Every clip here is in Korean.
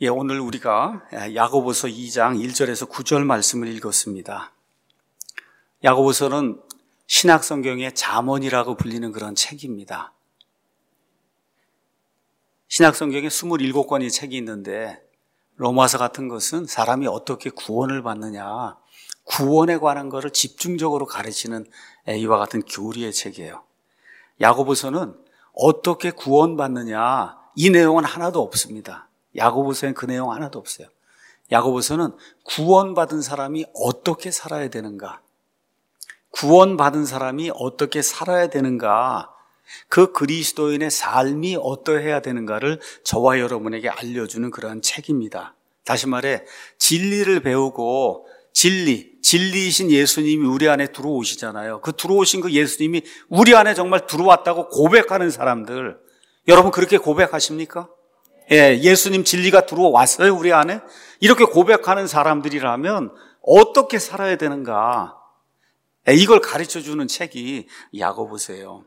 오늘 우리가 야고보서 2장 1절에서 9절 말씀을 읽었습니다. 야고보서는 신약성경의 잠언이라고 불리는 그런 책입니다. 신약성경에 27권의 책이 있는데 로마서 같은 것은 사람이 어떻게 구원을 받느냐, 구원에 관한 것을 집중적으로 가르치는 이와 같은 교리의 책이에요. 야고보서는 어떻게 구원받느냐, 이 내용은 하나도 없습니다. 야고보서엔 그 내용 하나도 없어요. 야고보서는 구원받은 사람이 어떻게 살아야 되는가, 구원받은 사람이 어떻게 살아야 되는가, 그 그리스도인의 삶이 어떠해야 되는가를 저와 여러분에게 알려주는 그러한 책입니다. 다시 말해 진리를 배우고 진리이신 예수님이 우리 안에 들어오시잖아요. 그 들어오신 그 예수님이 우리 안에 정말 들어왔다고 고백하는 사람들, 여러분 그렇게 고백하십니까? 예수님 진리가 들어왔어요 우리 안에? 이렇게 고백하는 사람들이라면 어떻게 살아야 되는가, 이걸 가르쳐주는 책이 야고보서예요.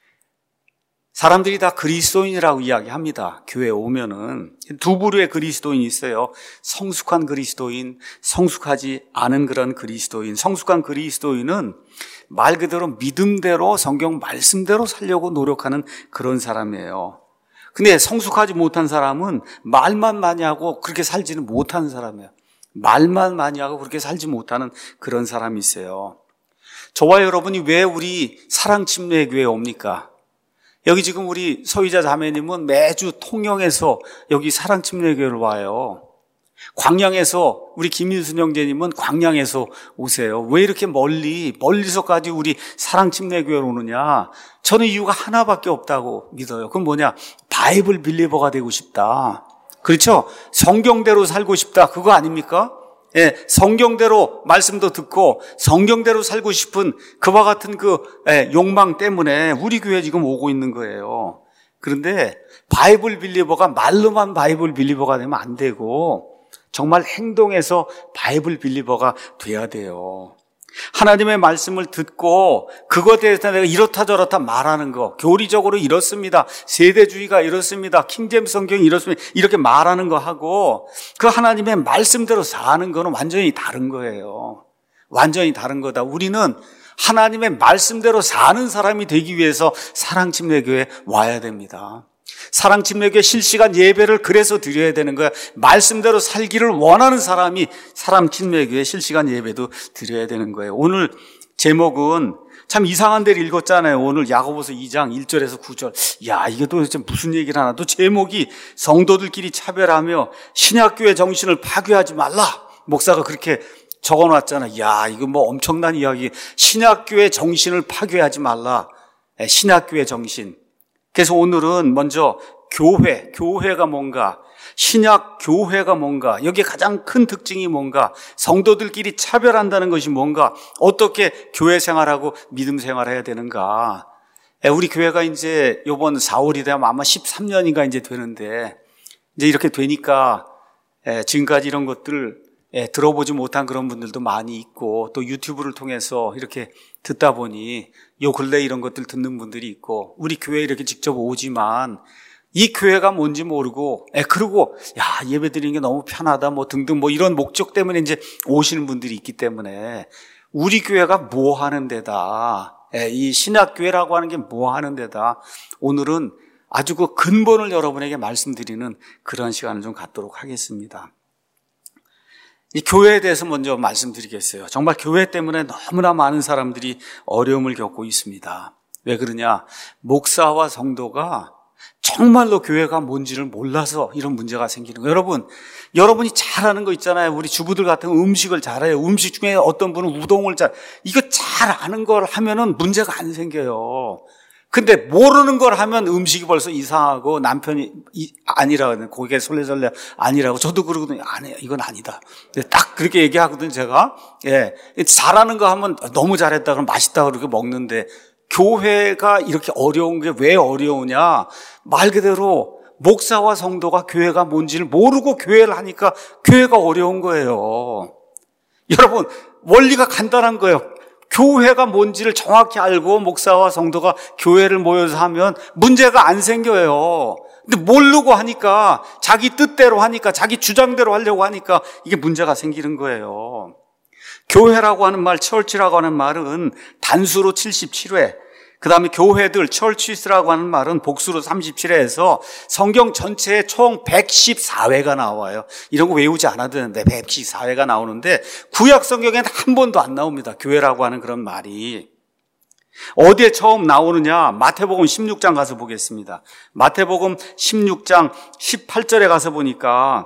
사람들이 다 그리스도인이라고 이야기합니다. 교회에 오면은 두 부류의 그리스도인이 있어요. 성숙한 그리스도인, 성숙하지 않은 그런 그리스도인. 성숙한 그리스도인은 말 그대로 믿음대로 성경 말씀대로 살려고 노력하는 그런 사람이에요. 근데 성숙하지 못한 사람은 말만 많이 하고 그렇게 살지는 못하는 사람이에요. 말만 많이 하고 그렇게 살지 못하는 그런 사람이 있어요. 저와 여러분이 왜 우리 사랑침례교회에 옵니까? 여기 지금 우리 서희자 자매님은 매주 통영에서 여기 사랑침례교회를 와요. 광양에서 우리 김인순 형제님은 광양에서 오세요. 왜 이렇게 멀리서까지 우리 사랑침례교회로 오느냐? 저는 이유가 하나밖에 없다고 믿어요. 그건 뭐냐? 바이블 빌리버가 되고 싶다. 그렇죠? 성경대로 살고 싶다. 그거 아닙니까? 성경대로 말씀도 듣고 성경대로 살고 싶은 그와 같은 그 욕망 때문에 우리 교회에 지금 오고 있는 거예요. 그런데 바이블 빌리버가 말로만 바이블 빌리버가 되면 안 되고 정말 행동에서 바이블 빌리버가 돼야 돼요. 하나님의 말씀을 듣고 그것에 대해서 내가 이렇다 저렇다 말하는 거, 교리적으로 이렇습니다, 세대주의가 이렇습니다, 킹제임스 성경이 이렇습니다, 이렇게 말하는 거 하고 그 하나님의 말씀대로 사는 거는 완전히 다른 거예요. 완전히 다른 거다. 우리는 하나님의 말씀대로 사는 사람이 되기 위해서 사랑침례교회에 와야 됩니다. 사랑침례교회 실시간 예배를 그래서 드려야 되는 거야. 말씀대로 살기를 원하는 사람이 사랑침례교회 실시간 예배도 드려야 되는 거예요. 오늘 제목은 참 이상한 데를 읽었잖아요. 오늘 야고보서 2장 1절에서 9절. 야, 이게 도대체 무슨 얘기를 하나. 또 제목이 성도들끼리 차별하며 신약교회 정신을 파괴하지 말라. 목사가 그렇게 적어놨잖아. 야, 이거 뭐 엄청난 이야기. 신약교회 정신을 파괴하지 말라. 신약교회 정신. 그래서 오늘은 먼저 교회가 뭔가, 신약 교회가 뭔가, 여기에 가장 큰 특징이 뭔가, 성도들끼리 차별한다는 것이 뭔가, 어떻게 교회 생활하고 믿음 생활해야 되는가. 우리 교회가 이제 이번 4월이 되면 아마 13년인가 이제 되는데, 이제 이렇게 되니까 지금까지 이런 것들 들어보지 못한 그런 분들도 많이 있고, 또 유튜브를 통해서 이렇게 듣다 보니 요 근래 이런 것들 듣는 분들이 있고, 우리 교회에 이렇게 직접 오지만 이 교회가 뭔지 모르고, 그리고 야, 예배 드리는 게 너무 편하다 뭐 등등 뭐 이런 목적 때문에 이제 오시는 분들이 있기 때문에 우리 교회가 뭐 하는 데다, 이 신약교회라고 하는 게 뭐 하는 데다, 오늘은 아주 그 근본을 여러분에게 말씀드리는 그런 시간을 좀 갖도록 하겠습니다. 이 교회에 대해서 먼저 말씀드리겠어요. 정말 교회 때문에 너무나 많은 사람들이 어려움을 겪고 있습니다. 왜 그러냐? 목사와 성도가 정말로 교회가 뭔지를 몰라서 이런 문제가 생기는 거예요. 여러분이 잘하는 거 있잖아요. 우리 주부들 같은 음식을 잘해요. 음식 중에 어떤 분은 우동을 이거 잘 아는 걸 하면은 문제가 안 생겨요. 근데 모르는 걸 하면 음식이 벌써 이상하고 남편이 아니라고, 고개 설레설레 아니라고, 저도 그러거든요. 아니야, 이건 아니다. 딱 그렇게 얘기하거든요, 제가. 잘하는 거 하면 너무 잘했다 그러면 맛있다 그렇게 먹는데, 교회가 이렇게 어려운 게 왜 어려우냐? 말 그대로 목사와 성도가 교회가 뭔지를 모르고 교회를 하니까 교회가 어려운 거예요. 여러분, 원리가 간단한 거예요. 교회가 뭔지를 정확히 알고 목사와 성도가 교회를 모여서 하면 문제가 안 생겨요. 근데 모르고 하니까, 자기 뜻대로 하니까, 자기 주장대로 하려고 하니까 이게 문제가 생기는 거예요. 교회라고 하는 말, 철치라고 하는 말은 단수로 77회, 그 다음에 교회들, 철치스라고 하는 말은 복수로 37회에서 성경 전체에 총 114회가 나와요. 이런 거 외우지 않아도 되는데 114회가 나오는데 구약 성경에는 한 번도 안 나옵니다. 교회라고 하는 그런 말이. 어디에 처음 나오느냐? 마태복음 16장 가서 보겠습니다. 마태복음 16장 18절에 가서 보니까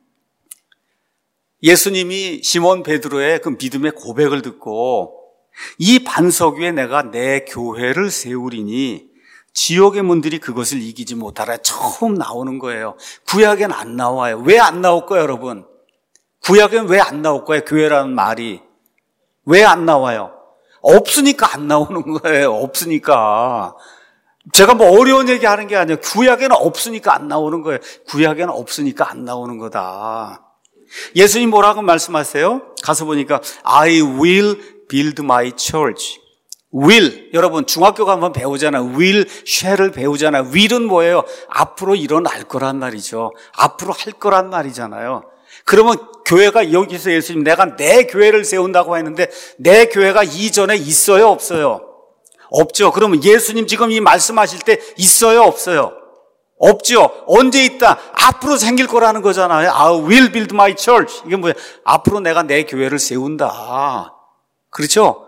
예수님이 시몬 베드로의 그 믿음의 고백을 듣고 이 반석 위에 내가 내 교회를 세우리니 지옥의 문들이 그것을 이기지 못하라. 처음 나오는 거예요. 구약엔 안 나와요. 왜 안 나올 거예요, 여러분? 구약엔 왜 안 나올 거예요? 교회라는 말이. 왜 안 나와요? 없으니까 안 나오는 거예요. 없으니까. 제가 뭐 어려운 얘기 하는 게 아니에요. 구약에는 없으니까 안 나오는 거예요. 구약에는 없으니까 안 나오는 거다. 예수님 뭐라고 말씀하세요? 가서 보니까 I will build my church. will, 여러분 중학교 가면 배우잖아요. will, shall을 배우잖아요. will은 뭐예요? 앞으로 일어날 거란 말이죠. 앞으로 할 거란 말이잖아요. 그러면 교회가 여기서 예수님 내가 내 교회를 세운다고 했는데 내 교회가 이전에 있어요? 없어요? 없죠. 그러면 예수님 지금 이 말씀하실 때 있어요? 없어요? 없죠. 언제 있다? 앞으로 생길 거라는 거잖아요. I will build my church. 이게 뭐예요? 앞으로 내가 내 교회를 세운다. 그렇죠?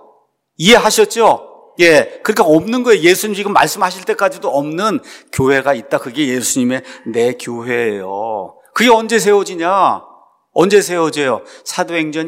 이해하셨죠? 예. 그러니까 없는 거예요. 예수님 지금 말씀하실 때까지도 없는 교회가 있다. 그게 예수님의 내 교회예요. 그게 언제 세워지냐? 언제 세워져요? 사도행전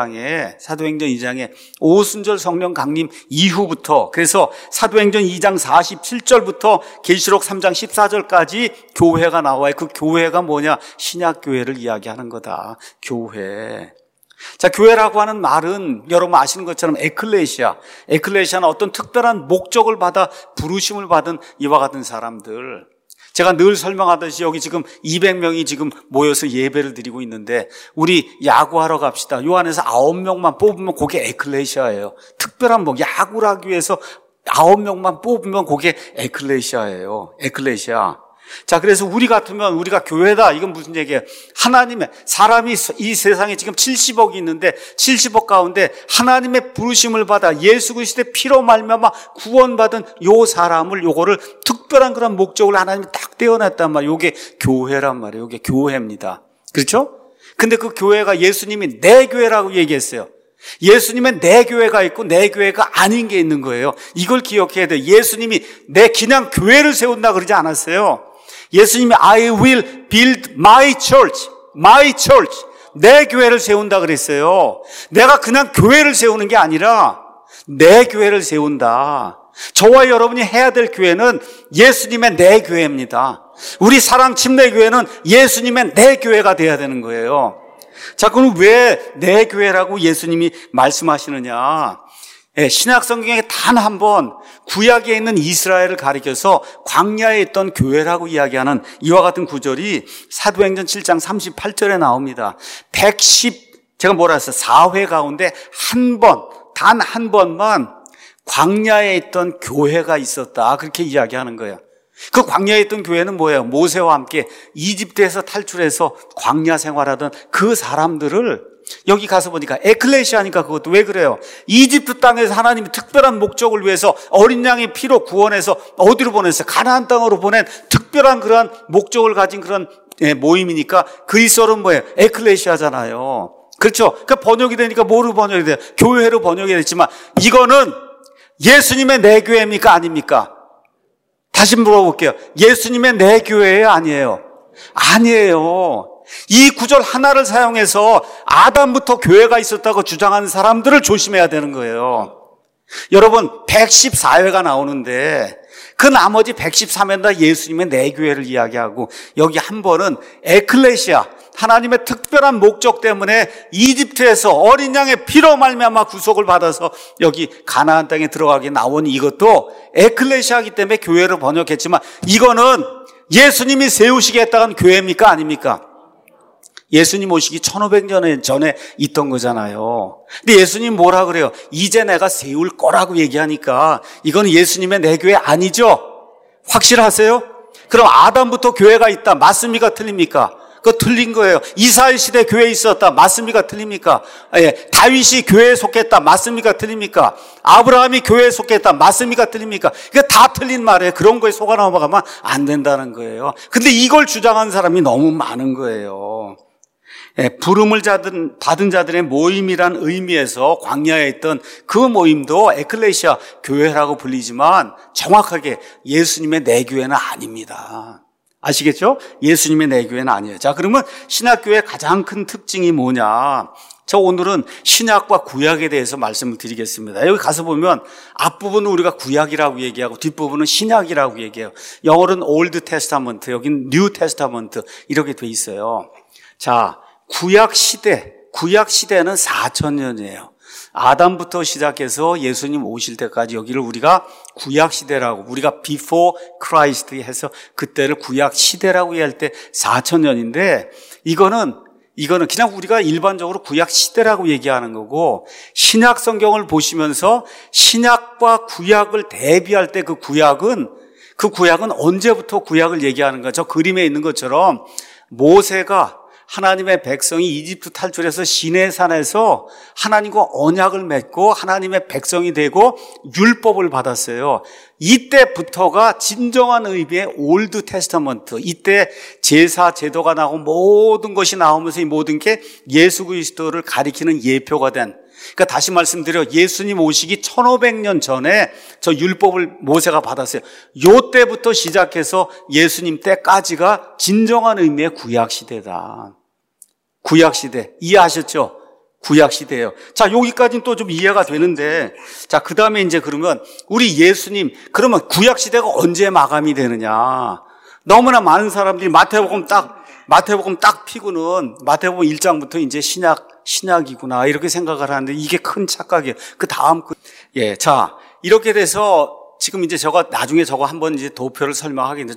2장에 오순절 성령 강림 이후부터, 그래서 사도행전 2장 47절부터 계시록 3장 14절까지 교회가 나와요. 그 교회가 뭐냐? 신약교회를 이야기하는 거다. 교회. 자, 교회라고 하는 말은 여러분 아시는 것처럼 에클레시아는 어떤 특별한 목적을 받아 부르심을 받은 이와 같은 사람들. 제가 늘 설명하듯이 여기 지금 200명이 지금 모여서 예배를 드리고 있는데 우리 야구하러 갑시다. 요 안에서 9명만 뽑으면 그게 에클레시아예요. 특별한 야구를 하기 위해서 9명만 뽑으면 그게 에클레시아예요. 에클레시아. 자, 그래서 우리 같으면 우리가 교회다. 이건 무슨 얘기예요? 하나님의, 사람이 이 세상에 지금 70억이 있는데 70억 가운데 하나님의 부르심을 받아 예수 그리스도의 피로 말미암아 구원받은 요 사람을, 요거를 특별한 그런 목적을 하나님이 딱 떼어놨단 말이에요. 요게 교회란 말이에요. 요게 교회입니다. 그렇죠? 근데 그 교회가 예수님이 내 교회라고 얘기했어요. 예수님의 내 교회가 있고 내 교회가 아닌 게 있는 거예요. 이걸 기억해야 돼요. 예수님이 내 그냥 교회를 세운다 그러지 않았어요. 예수님이 I will build my church. 내 교회를 세운다 그랬어요. 내가 그냥 교회를 세우는 게 아니라 내 교회를 세운다. 저와 여러분이 해야 될 교회는 예수님의 내 교회입니다. 우리 사랑 침례교회는 예수님의 내 교회가 돼야 되는 거예요. 자, 그럼 왜 내 교회라고 예수님이 말씀하시느냐? 신약 성경에 단 한 번 구약에 있는 이스라엘을 가리켜서 광야에 있던 교회라고 이야기하는 이와 같은 구절이 사도행전 7장 38절에 나옵니다. 제가 뭐라 했어요? 4회 가운데 단 한 번만 광야에 있던 교회가 있었다. 그렇게 이야기하는 거예요. 그 광야에 있던 교회는 뭐예요? 모세와 함께 이집트에서 탈출해서 광야 생활하던 그 사람들을 여기 가서 보니까 에클레시아니까 그것도 왜 그래요? 이집트 땅에서 하나님이 특별한 목적을 위해서 어린 양의 피로 구원해서 어디로 보냈어요? 가나안 땅으로 보낸 특별한 그런 목적을 가진 그런 모임이니까 그리스어로는 뭐예요? 에클레시아잖아요. 그렇죠? 그러니까 번역이 되니까 뭐로 번역이 돼요? 교회로 번역이 됐지만 이거는 예수님의 내 교회입니까? 아닙니까? 다시 물어볼게요. 예수님의 내 교회예요? 아니에요? 아니에요. 이 구절 하나를 사용해서 아담부터 교회가 있었다고 주장하는 사람들을 조심해야 되는 거예요. 여러분 114회가 나오는데 그 나머지 113회는 다 예수님의 내 교회를 이야기하고 여기 한 번은 에클레시아, 하나님의 특별한 목적 때문에 이집트에서 어린 양의 피로 말미암아 구속을 받아서 여기 가나안 땅에 들어가게 나온 이것도 에클레시아이기 때문에 교회로 번역했지만 이거는 예수님이 세우시겠다는 교회입니까? 아닙니까? 예수님 오시기 1500년 전에 있던 거잖아요. 근데 예수님 뭐라 그래요? 이제 내가 세울 거라고 얘기하니까 이건 예수님의 내 교회 아니죠? 확실하세요? 그럼 아담부터 교회가 있다. 맞습니까? 틀립니까? 그거 틀린 거예요. 이스라엘 시대 교회에 있었다. 맞습니까? 틀립니까? 예, 다윗이 교회에 속했다. 맞습니까? 틀립니까? 아브라함이 교회에 속했다. 맞습니까? 틀립니까? 이거 다 틀린 말이에요. 그런 거에 속아 넘어가면 안 된다는 거예요. 근데 이걸 주장하는 사람이 너무 많은 거예요. 예, 부름을 받은 자들의 모임이란 의미에서 광야에 있던 그 모임도 에클레시아 교회라고 불리지만 정확하게 예수님의 내교회는 아닙니다. 아시겠죠? 예수님의 내교회는 아니에요. 자, 그러면 신약교회의 가장 큰 특징이 뭐냐? 저 오늘은 신약과 구약에 대해서 말씀을 드리겠습니다. 여기 가서 보면 앞부분은 우리가 구약이라고 얘기하고 뒷부분은 신약이라고 얘기해요. 영어로는 올드 테스타먼트, 여기는 뉴 테스타먼트 이렇게 돼 있어요. 자, 구약 시대는 4,000년이에요. 아담부터 시작해서 예수님 오실 때까지 여기를 우리가 구약 시대라고, 우리가 before Christ 해서 그때를 구약 시대라고 얘기할 때 4,000년인데 이거는 그냥 우리가 일반적으로 구약 시대라고 얘기하는 거고, 신약 성경을 보시면서 신약과 구약을 대비할 때 그 구약은 언제부터 구약을 얘기하는 거죠? 저 그림에 있는 것처럼 모세가 하나님의 백성이 이집트 탈출해서 시내산에서 하나님과 언약을 맺고 하나님의 백성이 되고 율법을 받았어요. 이때부터가 진정한 의미의 올드 테스타먼트. 이때 제사 제도가 나오고 모든 것이 나오면서 이 모든 게 예수 그리스도를 가리키는 예표가 된, 그러니까 다시 말씀드려, 예수님 오시기 1500년 전에 저 율법을 모세가 받았어요. 요때부터 시작해서 예수님 때까지가 진정한 의미의 구약시대다. 구약시대. 이해하셨죠? 구약시대예요. 자, 여기까지는 또 좀 이해가 되는데, 자, 그 다음에 이제 그러면 우리 예수님, 그러면 구약시대가 언제 마감이 되느냐? 너무나 많은 사람들이 마태복음 딱 피고는 마태복음 1장부터 이제 신약이구나 이렇게 생각을 하는데 이게 큰 착각이에요. 그 다음 예, 자, 이렇게 돼서 지금 이제 나중에 저거 한번 이제 도표를 설명하겠는데,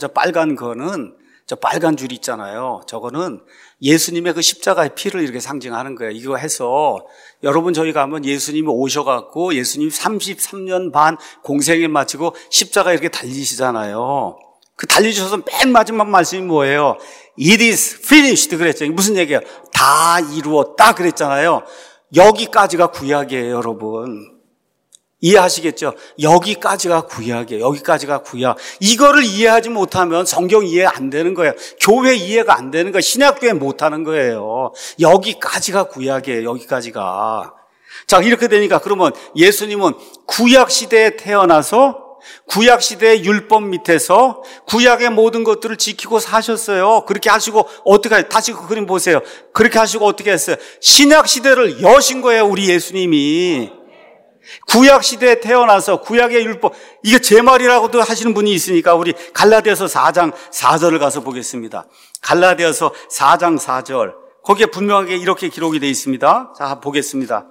저 빨간 줄 있잖아요. 저거는 예수님의 그 십자가의 피를 이렇게 상징하는 거예요. 이거 해서 여러분, 저희 가면 예수님이 오셔갖고 예수님 33년 반 공생에 마치고 십자가 이렇게 달리시잖아요. 그 달리셔서 맨 마지막 말씀이 뭐예요? It is finished 그랬죠. 무슨 얘기예요? 다 이루었다 그랬잖아요. 여기까지가 구약이에요, 여러분. 이해하시겠죠? 여기까지가 구약이에요. 여기까지가 구약. 이거를 이해하지 못하면 성경 이해 안 되는 거예요. 교회 이해가 안 되는 거예요. 신약교회 못하는 거예요. 여기까지가 구약이에요. 여기까지가. 자, 이렇게 되니까 그러면 예수님은 구약시대에 태어나서 구약시대의 율법 밑에서 구약의 모든 것들을 지키고 사셨어요. 그렇게 하시고 어떻게 해요? 다시 그 그림 보세요. 그렇게 하시고 어떻게 했어요? 신약시대를 여신 거예요, 우리 예수님이. 구약시대에 태어나서 구약의 율법, 이게 제 말이라고도 하시는 분이 있으니까 우리 갈라디아서 4장 4절을 가서 보겠습니다. 갈라디아서 4장 4절. 거기에 분명하게 이렇게 기록이 되어 있습니다. 자, 보겠습니다.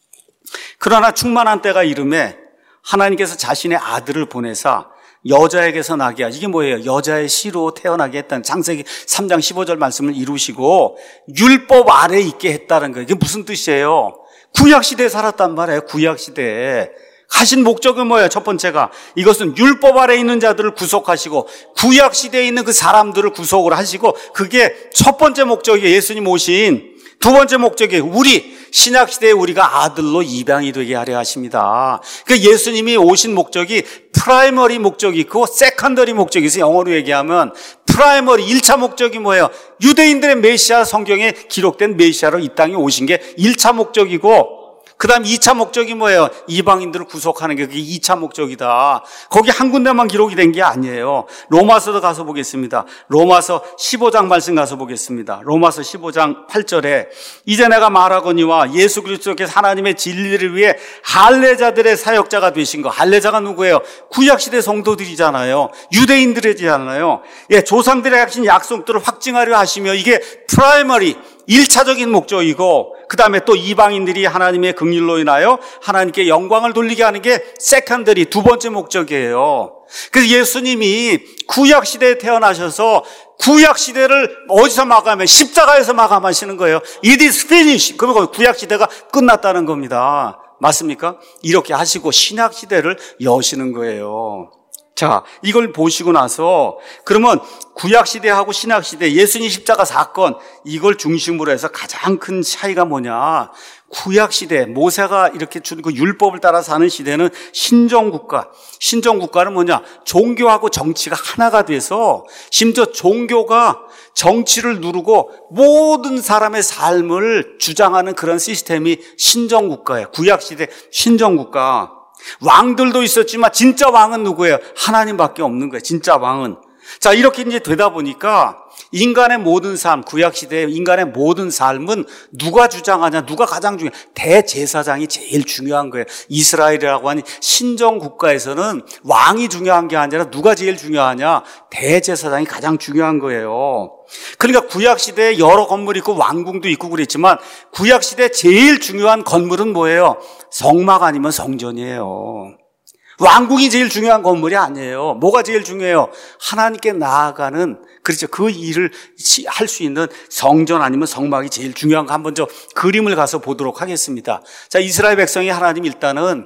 그러나 충만한 때가 이르매 하나님께서 자신의 아들을 보내사 여자에게서 나게 하시. 이게 뭐예요? 여자의 씨로 태어나게 했다는 창세기 3장 15절 말씀을 이루시고 율법 아래에 있게 했다는 거예요. 이게 무슨 뜻이에요? 구약시대에 살았단 말이에요. 구약시대에. 하신 목적은 뭐예요? 첫 번째가 이것은 율법 아래에 있는 자들을 구속하시고 구약시대에 있는 그 사람들을 구속을 하시고, 그게 첫 번째 목적이에요. 예수님 오신 두 번째 목적이 우리 신약시대에 우리가 아들로 입양이 되게 하려 하십니다. 그러니까 예수님이 오신 목적이 프라이머리 목적이 있고 세컨더리 목적이 있어요. 영어로 얘기하면 프라이머리 1차 목적이 뭐예요? 유대인들의 메시아, 성경에 기록된 메시아로 이 땅에 오신 게 1차 목적이고, 그 다음 2차 목적이 뭐예요? 이방인들을 구속하는 게 그게 2차 목적이다. 거기 한 군데만 기록이 된 게 아니에요. 로마서도 가서 보겠습니다. 로마서 15장 말씀 가서 보겠습니다. 로마서 15장 8절에 이제 내가 말하거니와 예수 그리스도께서 하나님의 진리를 위해 할례자들의 사역자가 되신 거. 할례자가 누구예요? 구약시대 성도들이잖아요. 유대인들이잖아요. 예, 조상들의 하신 약속들을 확증하려 하시며, 이게 프라이머리 1차적인 목적이고, 그 다음에 또 이방인들이 하나님의 긍휼로 인하여 하나님께 영광을 돌리게 하는 게 세컨더리, 두 번째 목적이에요. 그래서 예수님이 구약시대에 태어나셔서 구약시대를 어디서 마감해? 십자가에서 마감하시는 거예요. It is finished. 그러면 구약시대가 끝났다는 겁니다. 맞습니까? 이렇게 하시고 신약시대를 여시는 거예요. 자, 이걸 보시고 나서 그러면 구약시대하고 신약시대 예수님 십자가 사건 이걸 중심으로 해서 가장 큰 차이가 뭐냐. 구약시대 모세가 이렇게 준 그 율법을 따라 사는 시대는 신정국가. 신정국가는 뭐냐. 종교하고 정치가 하나가 돼서 심지어 종교가 정치를 누르고 모든 사람의 삶을 주장하는 그런 시스템이 신정국가예요. 구약시대 신정국가. 왕들도 있었지만 진짜 왕은 누구예요? 하나님밖에 없는 거예요. 진짜 왕은. 자, 이렇게 이제 되다 보니까 인간의 모든 삶, 구약시대의 인간의 모든 삶은 누가 주장하냐, 누가 가장 중요해? 대제사장이 제일 중요한 거예요. 이스라엘이라고 하는 신정국가에서는 왕이 중요한 게 아니라 누가 제일 중요하냐? 대제사장이 가장 중요한 거예요. 그러니까 구약시대에 여러 건물이 있고 왕궁도 있고 그랬지만 구약시대 제일 중요한 건물은 뭐예요? 성막 아니면 성전이에요. 왕궁이 제일 중요한 건물이 아니에요. 뭐가 제일 중요해요? 하나님께 나아가는, 그렇죠. 그 일을 할 수 있는 성전 아니면 성막이 제일 중요한 거 한번 저 그림을 가서 보도록 하겠습니다. 자, 이스라엘 백성이 하나님 일단은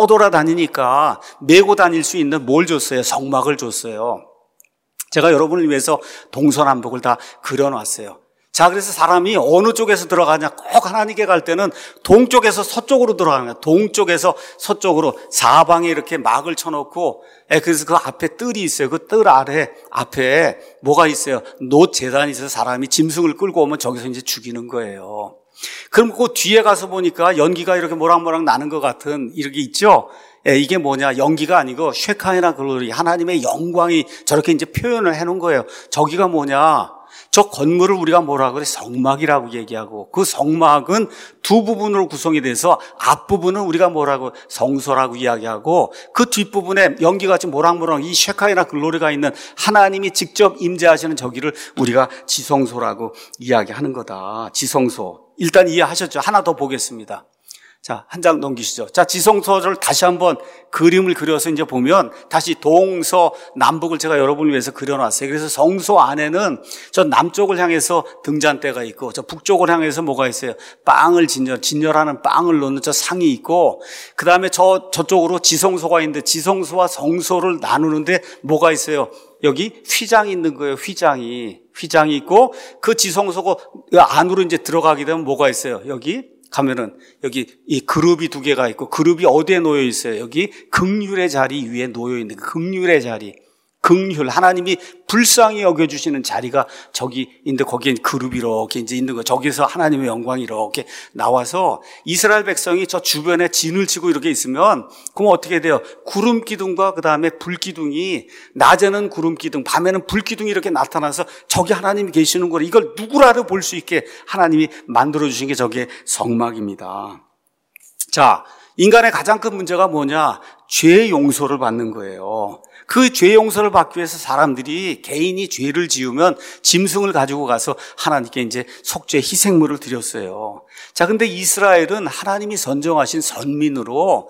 떠돌아다니니까 메고 다닐 수 있는 뭘 줬어요? 성막을 줬어요. 제가 여러분을 위해서 동서남북을 다 그려놨어요. 자, 그래서 사람이 어느 쪽에서 들어가냐, 꼭 하나님께 갈 때는 동쪽에서 서쪽으로 들어가는 거야. 동쪽에서 서쪽으로 사방에 이렇게 막을 쳐놓고, 그래서 그 앞에 뜰이 있어요. 그 뜰 아래 앞에 뭐가 있어요? 놋 제단이 있어서 사람이 짐승을 끌고 오면 저기서 이제 죽이는 거예요. 그럼 그 뒤에 가서 보니까 연기가 이렇게 모락모락 나는 것 같은 이렇게 있죠? 이게 뭐냐? 연기가 아니고 쉐카이나 글로리, 하나님의 영광이 저렇게 이제 표현을 해놓은 거예요. 저기가 뭐냐? 저 건물을 우리가 뭐라 그래? 성막이라고 얘기하고, 그 성막은 두 부분으로 구성이 돼서 앞부분은 우리가 뭐라고? 성소라고 이야기하고, 그 뒷부분에 연기같이 모락모락 이 쉐카이나 글로리가 있는 하나님이 직접 임재하시는 저기를 우리가 지성소라고 이야기하는 거다. 지성소. 일단 이해하셨죠? 하나 더 보겠습니다. 자, 한 장 넘기시죠. 자, 지성소를 다시 한번 그림을 그려서 이제 보면 다시 동서 남북을 제가 여러분을 위해서 그려놨어요. 그래서 성소 안에는 저 남쪽을 향해서 등잔대가 있고, 저 북쪽을 향해서 뭐가 있어요? 빵을 진열하는 빵을 놓는 저 상이 있고, 그 다음에 저쪽으로 지성소가 있는데 지성소와 성소를 나누는데 뭐가 있어요? 여기 휘장이 있는 거예요. 휘장이 있고, 그 지성소가 안으로 이제 들어가게 되면 뭐가 있어요? 여기 가면은 여기 이 그룹이 두 개가 있고, 그룹이 어디에 놓여 있어요? 여기 긍휼의 자리 위에 놓여 있는 긍휼의 자리. 긍휼, 하나님이 불쌍히 여겨주시는 자리가 저기 있는데 거기에 그룹이 이렇게 이제 있는 거. 저기서 하나님의 영광이 이렇게 나와서 이스라엘 백성이 저 주변에 진을 치고 이렇게 있으면 그럼 어떻게 돼요? 구름 기둥과 그 다음에 불 기둥이, 낮에는 구름 기둥, 밤에는 불 기둥이 이렇게 나타나서 저기 하나님이 계시는 거를 이걸 누구라도 볼 수 있게 하나님이 만들어주신 게 저게 성막입니다. 자, 인간의 가장 큰 문제가 뭐냐? 죄 용서를 받는 거예요. 그 죄 용서를 받기 위해서 사람들이 개인이 죄를 지으면 짐승을 가지고 가서 하나님께 이제 속죄 희생물을 드렸어요. 자, 근데 이스라엘은 하나님이 선정하신 선민으로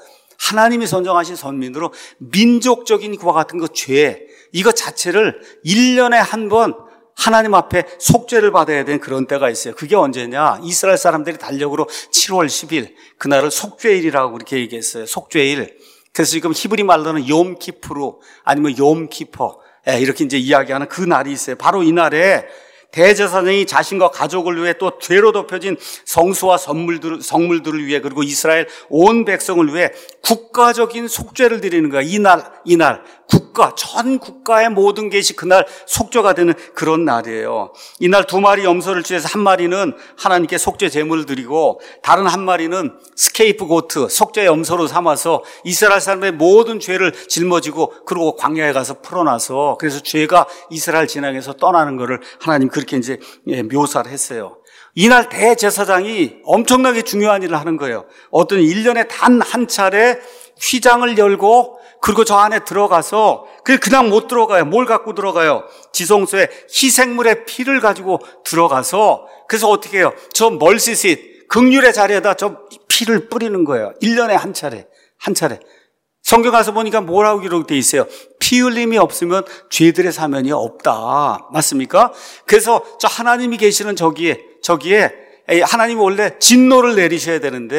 민족적인 그와 같은 그 죄, 이것 자체를 1년에 한 번 하나님 앞에 속죄를 받아야 되는 그런 때가 있어요. 그게 언제냐? 이스라엘 사람들이 달력으로 7월 10일, 그날을 속죄일이라고 그렇게 얘기했어요. 속죄일. 그래서 지금 히브리 말로는 욤키프루 아니면 욤키퍼 이렇게 이제 이야기하는 그 날이 있어요. 바로 이 날에 대제사장이 자신과 가족을 위해 또 죄로 덮여진 성수와 성물들을 위해, 그리고 이스라엘 온 백성을 위해 국가적인 속죄를 드리는 거야. 이날 전 국가의 모든 것이 그날 속죄가 되는 그런 날이에요. 이날 2마리 염소를 취해서 한 마리는 하나님께 속죄 제물을 드리고, 다른 한 마리는 스케이프고트, 속죄 염소로 삼아서 이스라엘 사람의 모든 죄를 짊어지고 그리고 광야에 가서 풀어놔서, 그래서 죄가 이스라엘 진앙에서 떠나는 것을 하나님 그렇게 이제 묘사를 했어요. 이날 대제사장이 엄청나게 중요한 일을 하는 거예요. 어떤 1년에 단 한 차례 휘장을 열고, 그리고 저 안에 들어가서 그냥 못 들어가요. 뭘 갖고 들어가요? 지성소에 희생물의 피를 가지고 들어가서, 그래서 어떻게 해요? 저 멀시싯 긍휼의 자리에다 저 피를 뿌리는 거예요. 1년에 한 차례. 성경 가서 보니까 뭐라고 기록되어 있어요? 피 흘림이 없으면 죄들의 사면이 없다. 맞습니까? 그래서 저 하나님이 계시는 저기에 하나님이 원래 진노를 내리셔야 되는데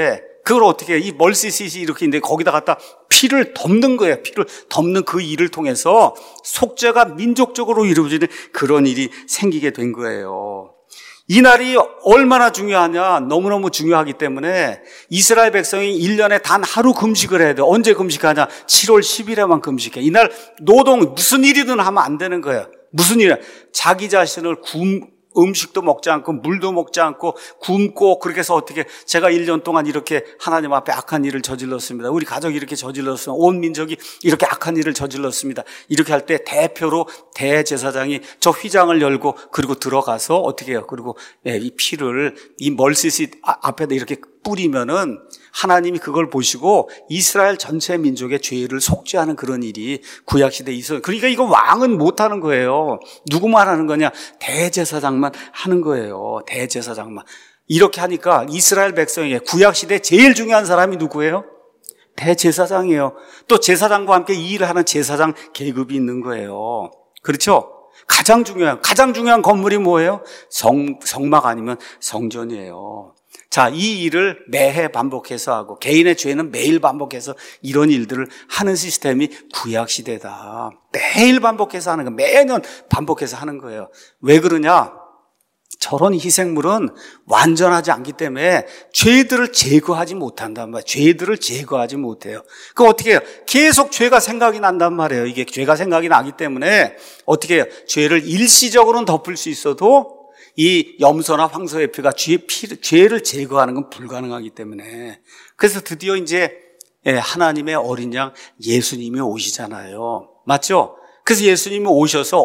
그걸 어떻게 해? 이 멀시싯이 이렇게 있는데 거기다 갖다 피를 덮는 거예요. 피를 덮는 그 일을 통해서 속죄가 민족적으로 이루어지는 그런 일이 생기게 된 거예요. 이 날이 얼마나 중요하냐? 너무너무 중요하기 때문에 이스라엘 백성이 1년에 단 하루 금식을 해야 돼요. 언제 금식하냐? 7월 10일에만 금식해. 이날 노동, 무슨 일이든 하면 안 되는 거예요. 무슨 일이야? 자기 자신을 음식도 먹지 않고 물도 먹지 않고 굶고 그렇게 해서 어떻게 제가 1년 동안 이렇게 하나님 앞에 악한 일을 저질렀습니다. 우리 가족이 이렇게 저질렀습니다. 온 민족이 이렇게 악한 일을 저질렀습니다. 이렇게 할 때 대표로 대제사장이 저 휘장을 열고 그리고 들어가서 어떻게 해요? 그리고 이 피를 이 멀시시 앞에다 이렇게 뿌리면은 하나님이 그걸 보시고 이스라엘 전체 민족의 죄를 속죄하는 그런 일이 구약시대에 있어요. 그러니까 이거 왕은 못하는 거예요. 누구만 하는 거냐? 대제사장만 하는 거예요. 대제사장만. 이렇게 하니까 이스라엘 백성에게 구약시대에 제일 중요한 사람이 누구예요? 대제사장이에요. 또 제사장과 함께 이 일을 하는 제사장 계급이 있는 거예요. 그렇죠? 가장 중요한 건물이 뭐예요? 성막 아니면 성전이에요. 자, 이 일을 매해 반복해서 하고 개인의 죄는 매일 반복해서 이런 일들을 하는 시스템이 구약시대다. 매일 반복해서 하는 거예요. 매년 반복해서 하는 거예요. 왜 그러냐? 저런 희생물은 완전하지 않기 때문에 죄들을 제거하지 못한단 말이에요. 죄들을 제거하지 못해요. 그럼 어떻게 해요? 계속 죄가 생각이 난단 말이에요. 이게 죄가 생각이 나기 때문에 어떻게 해요? 죄를 일시적으로는 덮을 수 있어도 이 염소나 황소의 피가 죄를 제거하는 건 불가능하기 때문에 그래서 드디어 이제 하나님의 어린 양 예수님이 오시잖아요. 맞죠? 그래서 예수님이 오셔서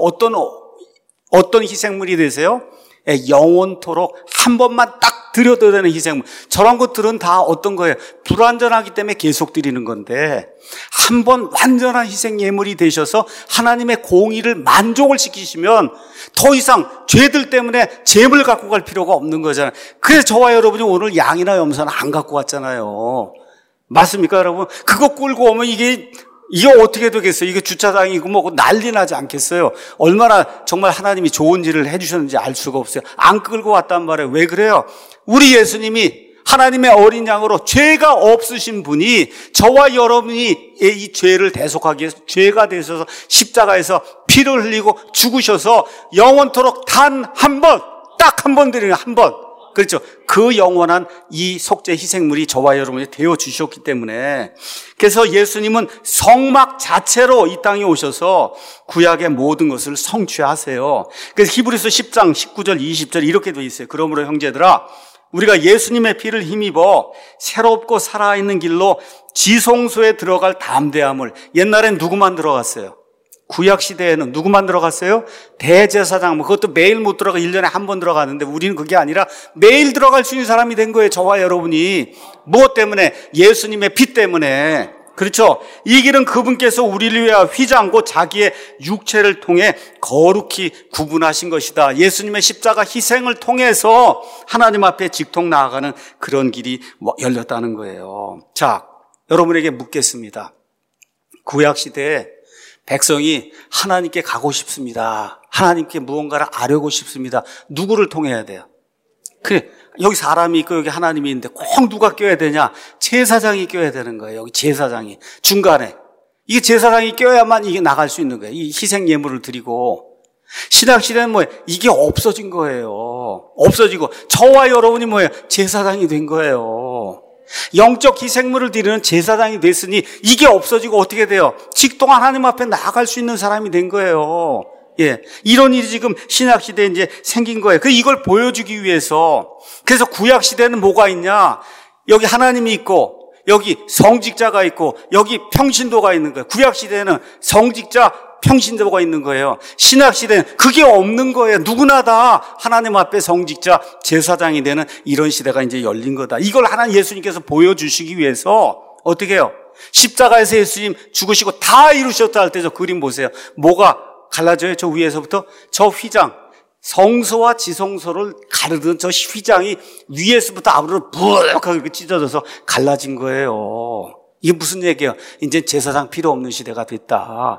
어떤 희생물이 되세요? 영원토록 한 번만 딱 드려도 되는 희생물. 저런 것들은 다 어떤 거예요? 불완전하기 때문에 계속 드리는 건데 한 번 완전한 희생 예물이 되셔서 하나님의 공의를 만족을 시키시면 더 이상 죄들 때문에 죄물 갖고 갈 필요가 없는 거잖아요. 그래서 저와 여러분이 오늘 양이나 염소는 안 갖고 왔잖아요. 맞습니까, 여러분? 그거 끌고 오면 이게 어떻게 되겠어요? 이게 주차장이고 뭐고 난리 나지 않겠어요? 얼마나 정말 하나님이 좋은 일을 해주셨는지 알 수가 없어요. 안 끌고 왔단 말이에요. 왜 그래요? 우리 예수님이 하나님의 어린 양으로 죄가 없으신 분이 저와 여러분이 이 죄를 대속하기 위해서 죄가 되셔서 십자가에서 피를 흘리고 죽으셔서 영원토록 단 한 번, 딱 한 번 드리는 한 번. 그렇죠. 그 영원한 이 속죄 희생물이 저와 여러분이 되어 주셨기 때문에 그래서 예수님은 성막 자체로 이 땅에 오셔서 구약의 모든 것을 성취하세요. 그래서 히브리서 10장 19절 20절 이렇게 되어 있어요. 그러므로 형제들아 우리가 예수님의 피를 힘입어 새롭고 살아있는 길로 지성소에 들어갈 담대함을 옛날엔 누구만 들어갔어요? 구약시대에는 누구만 들어갔어요? 대제사장, 그것도 매일 못 들어가 1년에 한 번 들어가는데 우리는 그게 아니라 매일 들어갈 수 있는 사람이 된 거예요. 저와 여러분이. 무엇 때문에? 예수님의 피 때문에. 그렇죠? 이 길은 그분께서 우리를 위하여 휘장고 자기의 육체를 통해 거룩히 구분하신 것이다. 예수님의 십자가 희생을 통해서 하나님 앞에 직통 나아가는 그런 길이 열렸다는 거예요. 자, 여러분에게 묻겠습니다. 구약시대에 백성이 하나님께 가고 싶습니다. 하나님께 무언가를 아뢰고 싶습니다. 누구를 통해야 돼요? 그래, 여기 사람이 있고 여기 하나님이 있는데 꼭 누가 껴야 되냐? 제사장이 껴야 되는 거예요. 여기 제사장이 중간에. 이게 제사장이 껴야만 이게 나갈 수 있는 거예요. 이 희생 예물을 드리고. 신약시대는 뭐예요? 이게 없어진 거예요. 없어지고 저와 여러분이 뭐예요? 제사장이 된 거예요. 영적 희생물을 드리는 제사장이 됐으니 이게 없어지고 어떻게 돼요? 직통 하나님 앞에 나아갈 수 있는 사람이 된 거예요. 예, 이런 일이 지금 신약 시대에 이제 생긴 거예요. 그 이걸 보여주기 위해서 그래서 구약 시대는 뭐가 있냐? 여기 하나님이 있고 여기 성직자가 있고 여기 평신도가 있는 거예요. 구약 시대에는 성직자 평신도가 있는 거예요. 신약 시대는 그게 없는 거예요. 누구나 다 하나님 앞에 성직자 제사장이 되는 이런 시대가 이제 열린 거다. 이걸 하나님 예수님께서 보여주시기 위해서 어떻게 해요? 십자가에서 예수님 죽으시고 다 이루셨다 할 때 저 그림 보세요. 뭐가 갈라져요? 저 위에서부터 저 휘장, 성소와 지성소를 가르는 저 휘장이 위에서부터 아래로 부룩하게 찢어져서 갈라진 거예요. 이게 무슨 얘기예요? 이제 제사장 필요 없는 시대가 됐다.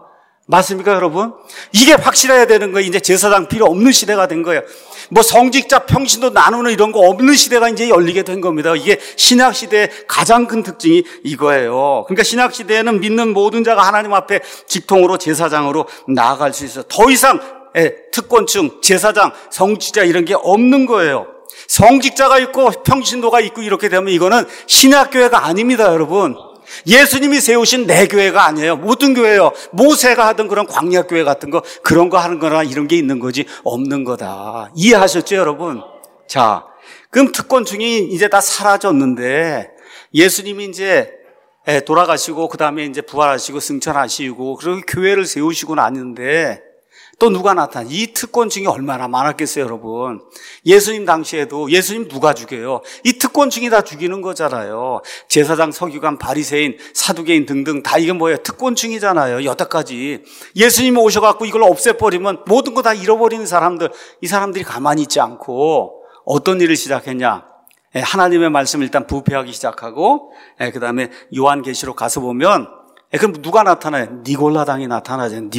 맞습니까, 여러분? 이게 확실해야 되는 거예요. 이제 제사장 필요 없는 시대가 된 거예요. 뭐 성직자 평신도 나누는 이런 거 없는 시대가 이제 열리게 된 겁니다. 이게 신약 시대의 가장 큰 특징이 이거예요. 그러니까 신약 시대에는 믿는 모든 자가 하나님 앞에 직통으로 제사장으로 나아갈 수 있어요. 더 이상 특권층, 제사장, 성직자 이런 게 없는 거예요. 성직자가 있고 평신도가 있고 이렇게 되면 이거는 신약교회가 아닙니다, 여러분. 예수님이 세우신 내 교회가 아니에요. 모든 교회요. 모세가 하던 그런 광야교회 같은 거, 그런 거 하는 거나 이런 게 있는 거지 없는 거다. 이해하셨죠, 여러분? 자, 그럼 특권층이 이제 다 사라졌는데 예수님이 이제 돌아가시고 그 다음에 이제 부활하시고 승천하시고 그리고 교회를 세우시고 나는데 또 누가 나타나? 이 특권층이 얼마나 많았겠어요, 여러분. 예수님 당시에도 예수님 누가 죽여요? 이 특권층이 다 죽이는 거잖아요. 제사장, 서기관, 바리새인, 사두개인 등등 다 이게 뭐예요? 특권층이잖아요. 여태까지 예수님이 오셔갖고 이걸 없애버리면 모든 거 다 잃어버리는 사람들, 이 사람들이 가만히 있지 않고 어떤 일을 시작했냐? 하나님의 말씀을 일단 부패하기 시작하고 그 다음에 요한계시록 가서 보면 그럼 누가 나타나요? 니골라당이 나타나죠.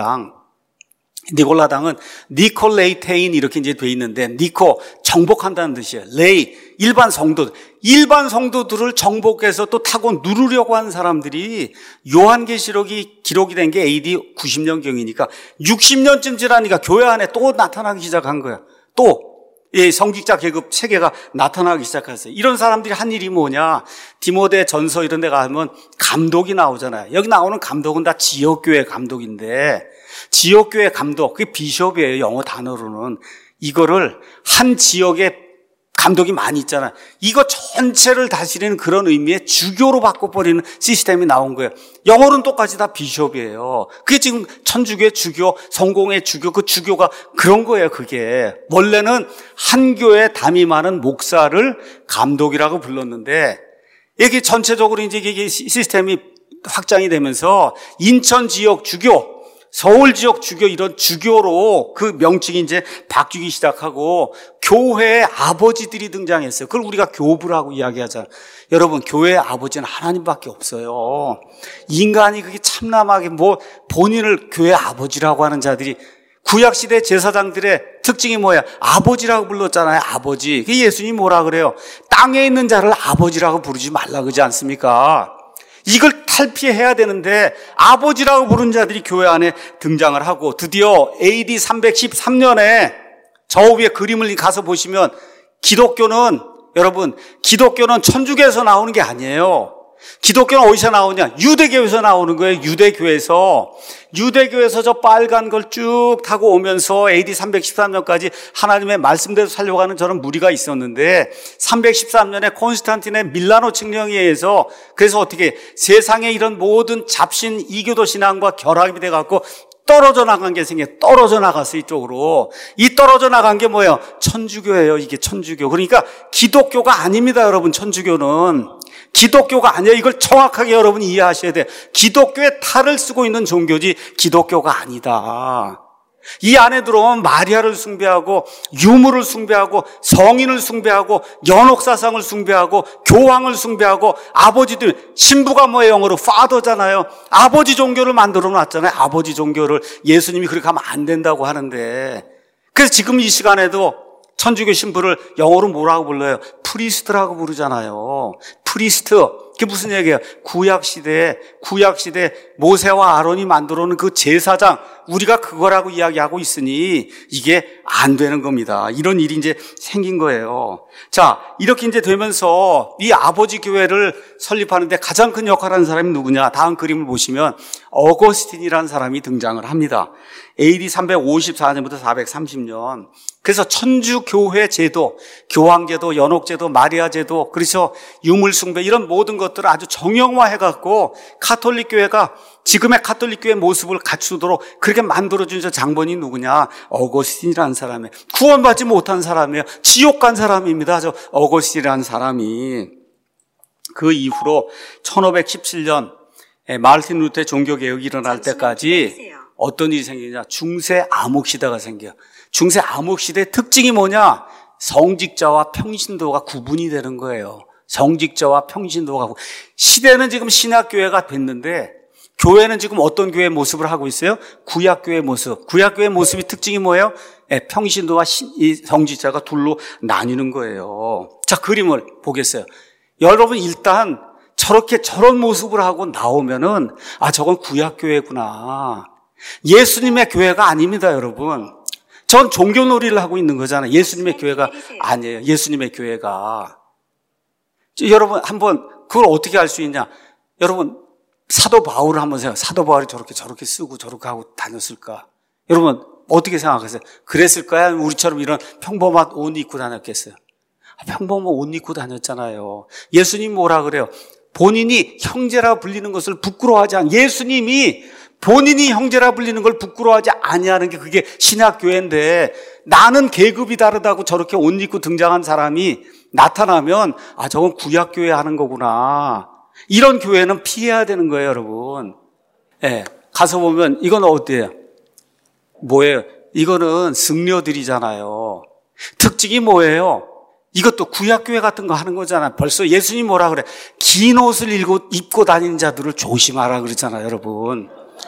니골라당은 니콜레이테인 이렇게 이제 돼 있는데 니코 정복한다는 뜻이에요. 레이 일반 성도들을 정복해서 또 타고 누르려고 하는 사람들이 요한계시록이 기록이 된 게 AD 90년경이니까 60년쯤 지나니까 교회 안에 또 나타나기 시작한 거야. 또 성직자 계급 체계가 나타나기 시작했어요. 이런 사람들이 한 일이 뭐냐? 디모데 전서 이런 데 가면 감독이 나오잖아요. 여기 나오는 감독은 다 지역교회 감독인데 지역교회 감독, 그게 비숍이에요. 영어 단어로는. 이거를 한 지역에 감독이 많이 있잖아요. 이거 전체를 다스리는 그런 의미의 주교로 바꿔버리는 시스템이 나온 거예요. 영어는 똑같이 다 비숍이에요. 그게 지금 천주교의 주교, 성공의 주교, 그 주교가 그런 거예요, 그게. 원래는 한 교회에 담임하는 목사를 감독이라고 불렀는데, 이게 전체적으로 이제 이게 시스템이 확장이 되면서 인천 지역 주교, 서울 지역 주교 이런 주교로 그 명칭이 이제 바뀌기 시작하고 교회의 아버지들이 등장했어요. 그걸 우리가 교부라고 이야기하잖아요. 여러분, 교회의 아버지는 하나님밖에 없어요. 인간이 그게 참남하게 본인을 교회 아버지라고 하는 자들이 구약시대 제사장들의 특징이 뭐야? 아버지라고 불렀잖아요. 아버지. 예수님이 뭐라 그래요? 땅에 있는 자를 아버지라고 부르지 말라 그러지 않습니까? 이걸 탈피해야 되는데 아버지라고 부른 자들이 교회 안에 등장을 하고 드디어 AD 313년에 저 위에 그림을 가서 보시면 여러분 기독교는 천주교에서 나오는 게 아니에요. 기독교는 어디서 나오냐? 유대교에서 나오는 거예요. 유대교에서 저 빨간 걸 쭉 타고 오면서 AD 313년까지 하나님의 말씀대로 살려가는 저런 무리가 있었는데 313년에 콘스탄틴의 밀라노 칙령에 의해서 그래서 어떻게 세상에 이런 모든 잡신 이교도 신앙과 결합이 돼갖고 떨어져 나간 게 떨어져 나갔어요, 이쪽으로. 이 떨어져 나간 게 뭐예요? 천주교예요, 이게 천주교. 그러니까 기독교가 아닙니다, 여러분, 천주교는. 기독교가 아니에요. 이걸 정확하게 여러분이 이해하셔야 돼요. 기독교의 탈을 쓰고 있는 종교지 기독교가 아니다. 이 안에 들어오면 마리아를 숭배하고 유물을 숭배하고 성인을 숭배하고 연옥사상을 숭배하고 교황을 숭배하고 아버지들, 신부가 뭐예요? 영어로 father잖아요. 아버지 종교를 만들어 놨잖아요. 아버지 종교를. 예수님이 그렇게 하면 안 된다고 하는데, 그래서 지금 이 시간에도 천주교 신부를 영어로 뭐라고 불러요? 프리스트라고 부르잖아요. 프리스트. 그게 무슨 얘기예요? 구약시대에 모세와 아론이 만들어 놓은 그 제사장, 우리가 그거라고 이야기하고 있으니 이게 안 되는 겁니다. 이런 일이 이제 생긴 거예요. 자, 이렇게 이제 되면서 이 아버지 교회를 설립하는데 가장 큰 역할을 하는 사람이 누구냐? 다음 그림을 보시면 어거스틴이라는 사람이 등장을 합니다. AD 354년부터 430년. 그래서 천주교회 제도, 교황제도, 연옥제도, 마리아제도, 그래서 유물숭배 이런 모든 것들을 아주 정형화해갖고 카톨릭 교회가 지금의 카톨릭 교회 모습을 갖추도록 그렇게 만들어준 저 장본이 누구냐? 어거스틴이라는 사람이에요. 구원받지 못한 사람이에요. 지옥 간 사람입니다. 저 어거스틴이라는 사람이. 그 이후로 1517년 마르틴 루터의 종교개혁이 일어날 때까지 어떤 일이 생기냐? 중세 암흑시대가 생겨요. 중세 암흑시대의 특징이 뭐냐? 성직자와 평신도가 구분이 되는 거예요. 성직자와 평신도가. 시대는 지금 신학교회가 됐는데 교회는 지금 어떤 교회의 모습을 하고 있어요? 구약교회의 모습. 구약교회의 모습이 특징이 뭐예요? 평신도와 성직자가 둘로 나뉘는 거예요. 자, 그림을 보겠어요. 여러분 일단 저런 모습을 하고 나오면은 저건 구약교회구나. 예수님의 교회가 아닙니다, 여러분. 전 종교놀이를 하고 있는 거잖아요. 예수님의 교회가 아니에요. 예수님의 교회가. 여러분 한번 그걸 어떻게 알 수 있냐? 여러분 사도 바울을 한번 생각해요. 사도 바울이 저렇게 쓰고 저렇게 하고 다녔을까? 여러분 어떻게 생각하세요? 그랬을까요? 아니면 우리처럼 이런 평범한 옷 입고 다녔겠어요? 평범한 옷 입고 다녔잖아요. 예수님 뭐라 그래요? 본인이 형제라 불리는 것을 부끄러워하지 않은, 예수님이 본인이 형제라 불리는 걸 부끄러워하지 아니하는 게 그게 신약교회인데, 나는 계급이 다르다고 저렇게 옷 입고 등장한 사람이 나타나면 저건 구약교회 하는 거구나. 이런 교회는 피해야 되는 거예요, 여러분. 가서 보면 이건 어때요? 뭐예요? 이거는 승려들이잖아요. 특징이 뭐예요? 이것도 구약교회 같은 거 하는 거잖아요. 벌써 예수님 뭐라 그래? 긴 옷을 입고 다니는 자들을 조심하라 그러잖아요, 여러분.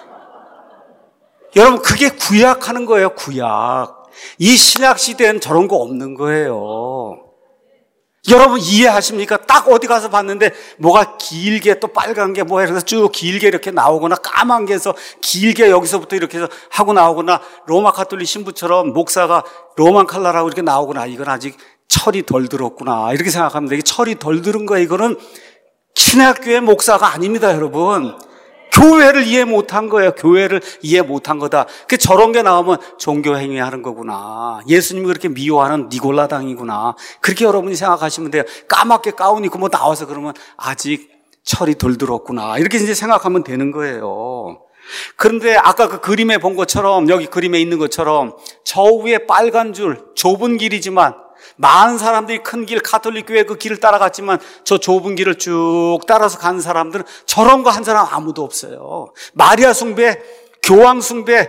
여러분 그게 구약하는 거예요, 구약. 이 신약 시대엔 저런 거 없는 거예요. 여러분 이해하십니까? 딱 어디 가서 봤는데 뭐가 길게 또 빨간 게 뭐야 그래서 쭉 길게 이렇게 나오거나 까만 게 해서 길게 여기서부터 이렇게 해서 하고 나오거나 로마 가톨릭 신부처럼 목사가 로만 칼라라고 이렇게 나오거나 이건 아직 철이 덜 들었구나 이렇게 생각하면 되게 철이 덜 들은 거예요. 이거는 신학교의 목사가 아닙니다, 여러분. 교회를 이해 못한 거예요. 교회를 이해 못한 거다. 그 저런 게 나오면 종교 행위하는 거구나. 예수님이 그렇게 미워하는 니골라당이구나. 그렇게 여러분이 생각하시면 돼요. 까맣게 가운 입고 뭐 나와서 그러면 아직 철이 덜 들었구나. 이렇게 이제 생각하면 되는 거예요. 그런데 아까 그 그림에 본 것처럼, 여기 그림에 있는 것처럼 저 위에 빨간 줄, 좁은 길이지만 많은 사람들이 큰 길, 가톨릭 교회 그 길을 따라갔지만 저 좁은 길을 쭉 따라서 가는 사람들은 저런 거 한 사람 아무도 없어요. 마리아 숭배, 교황 숭배,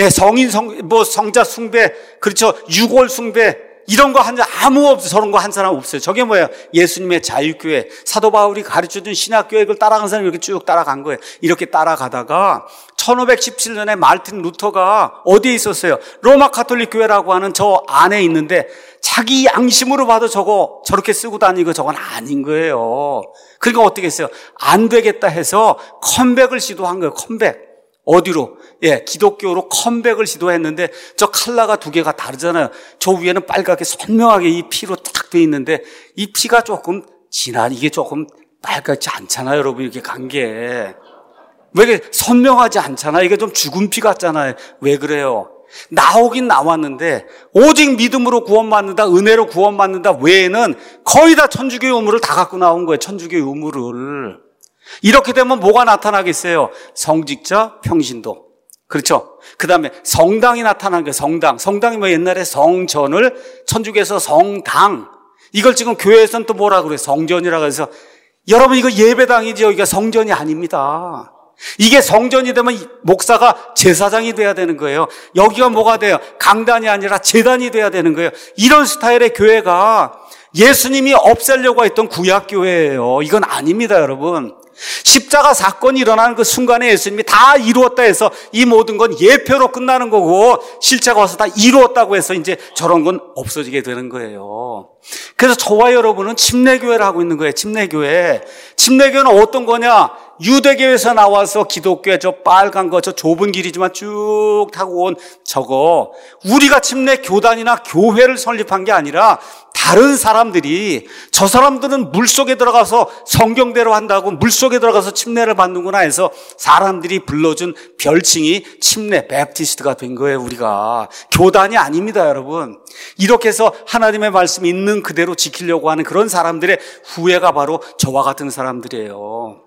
성자 숭배, 그렇죠. 유골 숭배, 이런 거 한 사람 아무 없어요. 저런 거 한 사람 없어요. 저게 뭐예요? 예수님의 자유교회, 사도 바울이 가르쳐준 신학교회 를 따라간 사람이 이렇게 쭉 따라간 거예요. 이렇게 따라가다가 1517년에 마르틴 루터가 어디에 있었어요? 로마 가톨릭 교회라고 하는 저 안에 있는데 자기 양심으로 봐도 저렇게 쓰고 다니고 저건 아닌 거예요. 그러니까 어떻게 했어요? 안 되겠다 해서 컴백을 시도한 거예요. 컴백. 어디로? 기독교로 컴백을 시도했는데 저 컬러가 두 개가 다르잖아요. 저 위에는 빨갛게 선명하게 이 피로 딱 돼 있는데 이 피가 조금 이게 조금 빨갛지 않잖아요, 여러분. 이렇게 간 게. 왜 이렇게 선명하지 않잖아요. 이게 좀 죽은 피 같잖아요. 왜 그래요? 나오긴 나왔는데 오직 믿음으로 구원받는다, 은혜로 구원받는다 외에는 거의 다 천주교의 의무를 다 갖고 나온 거예요. 천주교의 의무를. 이렇게 되면 뭐가 나타나겠어요? 성직자, 평신도. 그렇죠? 그 다음에 성당이 나타난 거예요. 성당이 뭐 옛날에 성전을, 천주교에서 성당. 이걸 지금 교회에서는 또 뭐라 그래요? 성전이라고 해서. 여러분 이거 예배당이지 여기가 성전이 아닙니다. 이게 성전이 되면 목사가 제사장이 돼야 되는 거예요. 여기가 뭐가 돼요? 강단이 아니라 제단이 돼야 되는 거예요. 이런 스타일의 교회가 예수님이 없애려고 했던 구약교회예요. 이건 아닙니다, 여러분. 십자가 사건이 일어나는 그 순간에 예수님이 다 이루었다 해서 이 모든 건 예표로 끝나는 거고 실제가 와서 다 이루었다고 해서 이제 저런 건 없어지게 되는 거예요. 그래서 저와 여러분은 침례교회를 하고 있는 거예요. 침례교회는 어떤 거냐? 유대교에서 나와서 기독교의 저 빨간 거, 저 좁은 길이지만 쭉 타고 온 저거, 우리가 침례 교단이나 교회를 설립한 게 아니라 다른 사람들이, 저 사람들은 물속에 들어가서 성경대로 한다고 물속에 들어가서 침례를 받는구나 해서 사람들이 불러준 별칭이 침례 베프티스트가 된 거예요. 우리가 교단이 아닙니다, 여러분. 이렇게 해서 하나님의 말씀이 있는 그대로 지키려고 하는 그런 사람들의 후예가 바로 저와 같은 사람들이에요.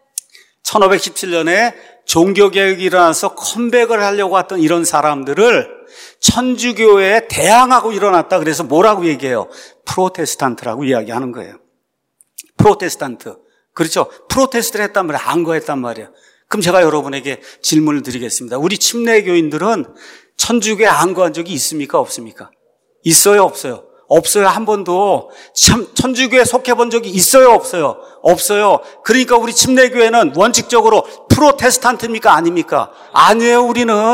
1517년에 종교개혁이 일어나서 컴백을 하려고 했던 이런 사람들을 천주교회에 대항하고 일어났다. 그래서 뭐라고 얘기해요? 프로테스탄트라고 이야기하는 거예요. 프로테스탄트. 그렇죠? 프로테스트를 했단 말이에요. 안거했단 말이에요. 그럼 제가 여러분에게 질문을 드리겠습니다. 우리 침례교인들은 천주교에 안거한 적이 있습니까? 없습니까? 있어요? 없어요? 없어요. 한 번도 천주교에 속해 본 적이 있어요? 없어요? 없어요. 그러니까 우리 침례교회는 원칙적으로 프로테스탄트입니까? 아닙니까? 아니에요.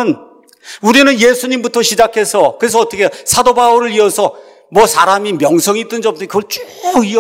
우리는 예수님부터 시작해서, 그래서 어떻게 사도 바울을 이어서 뭐 사람이 명성이 있든지 없든지 그걸 쭉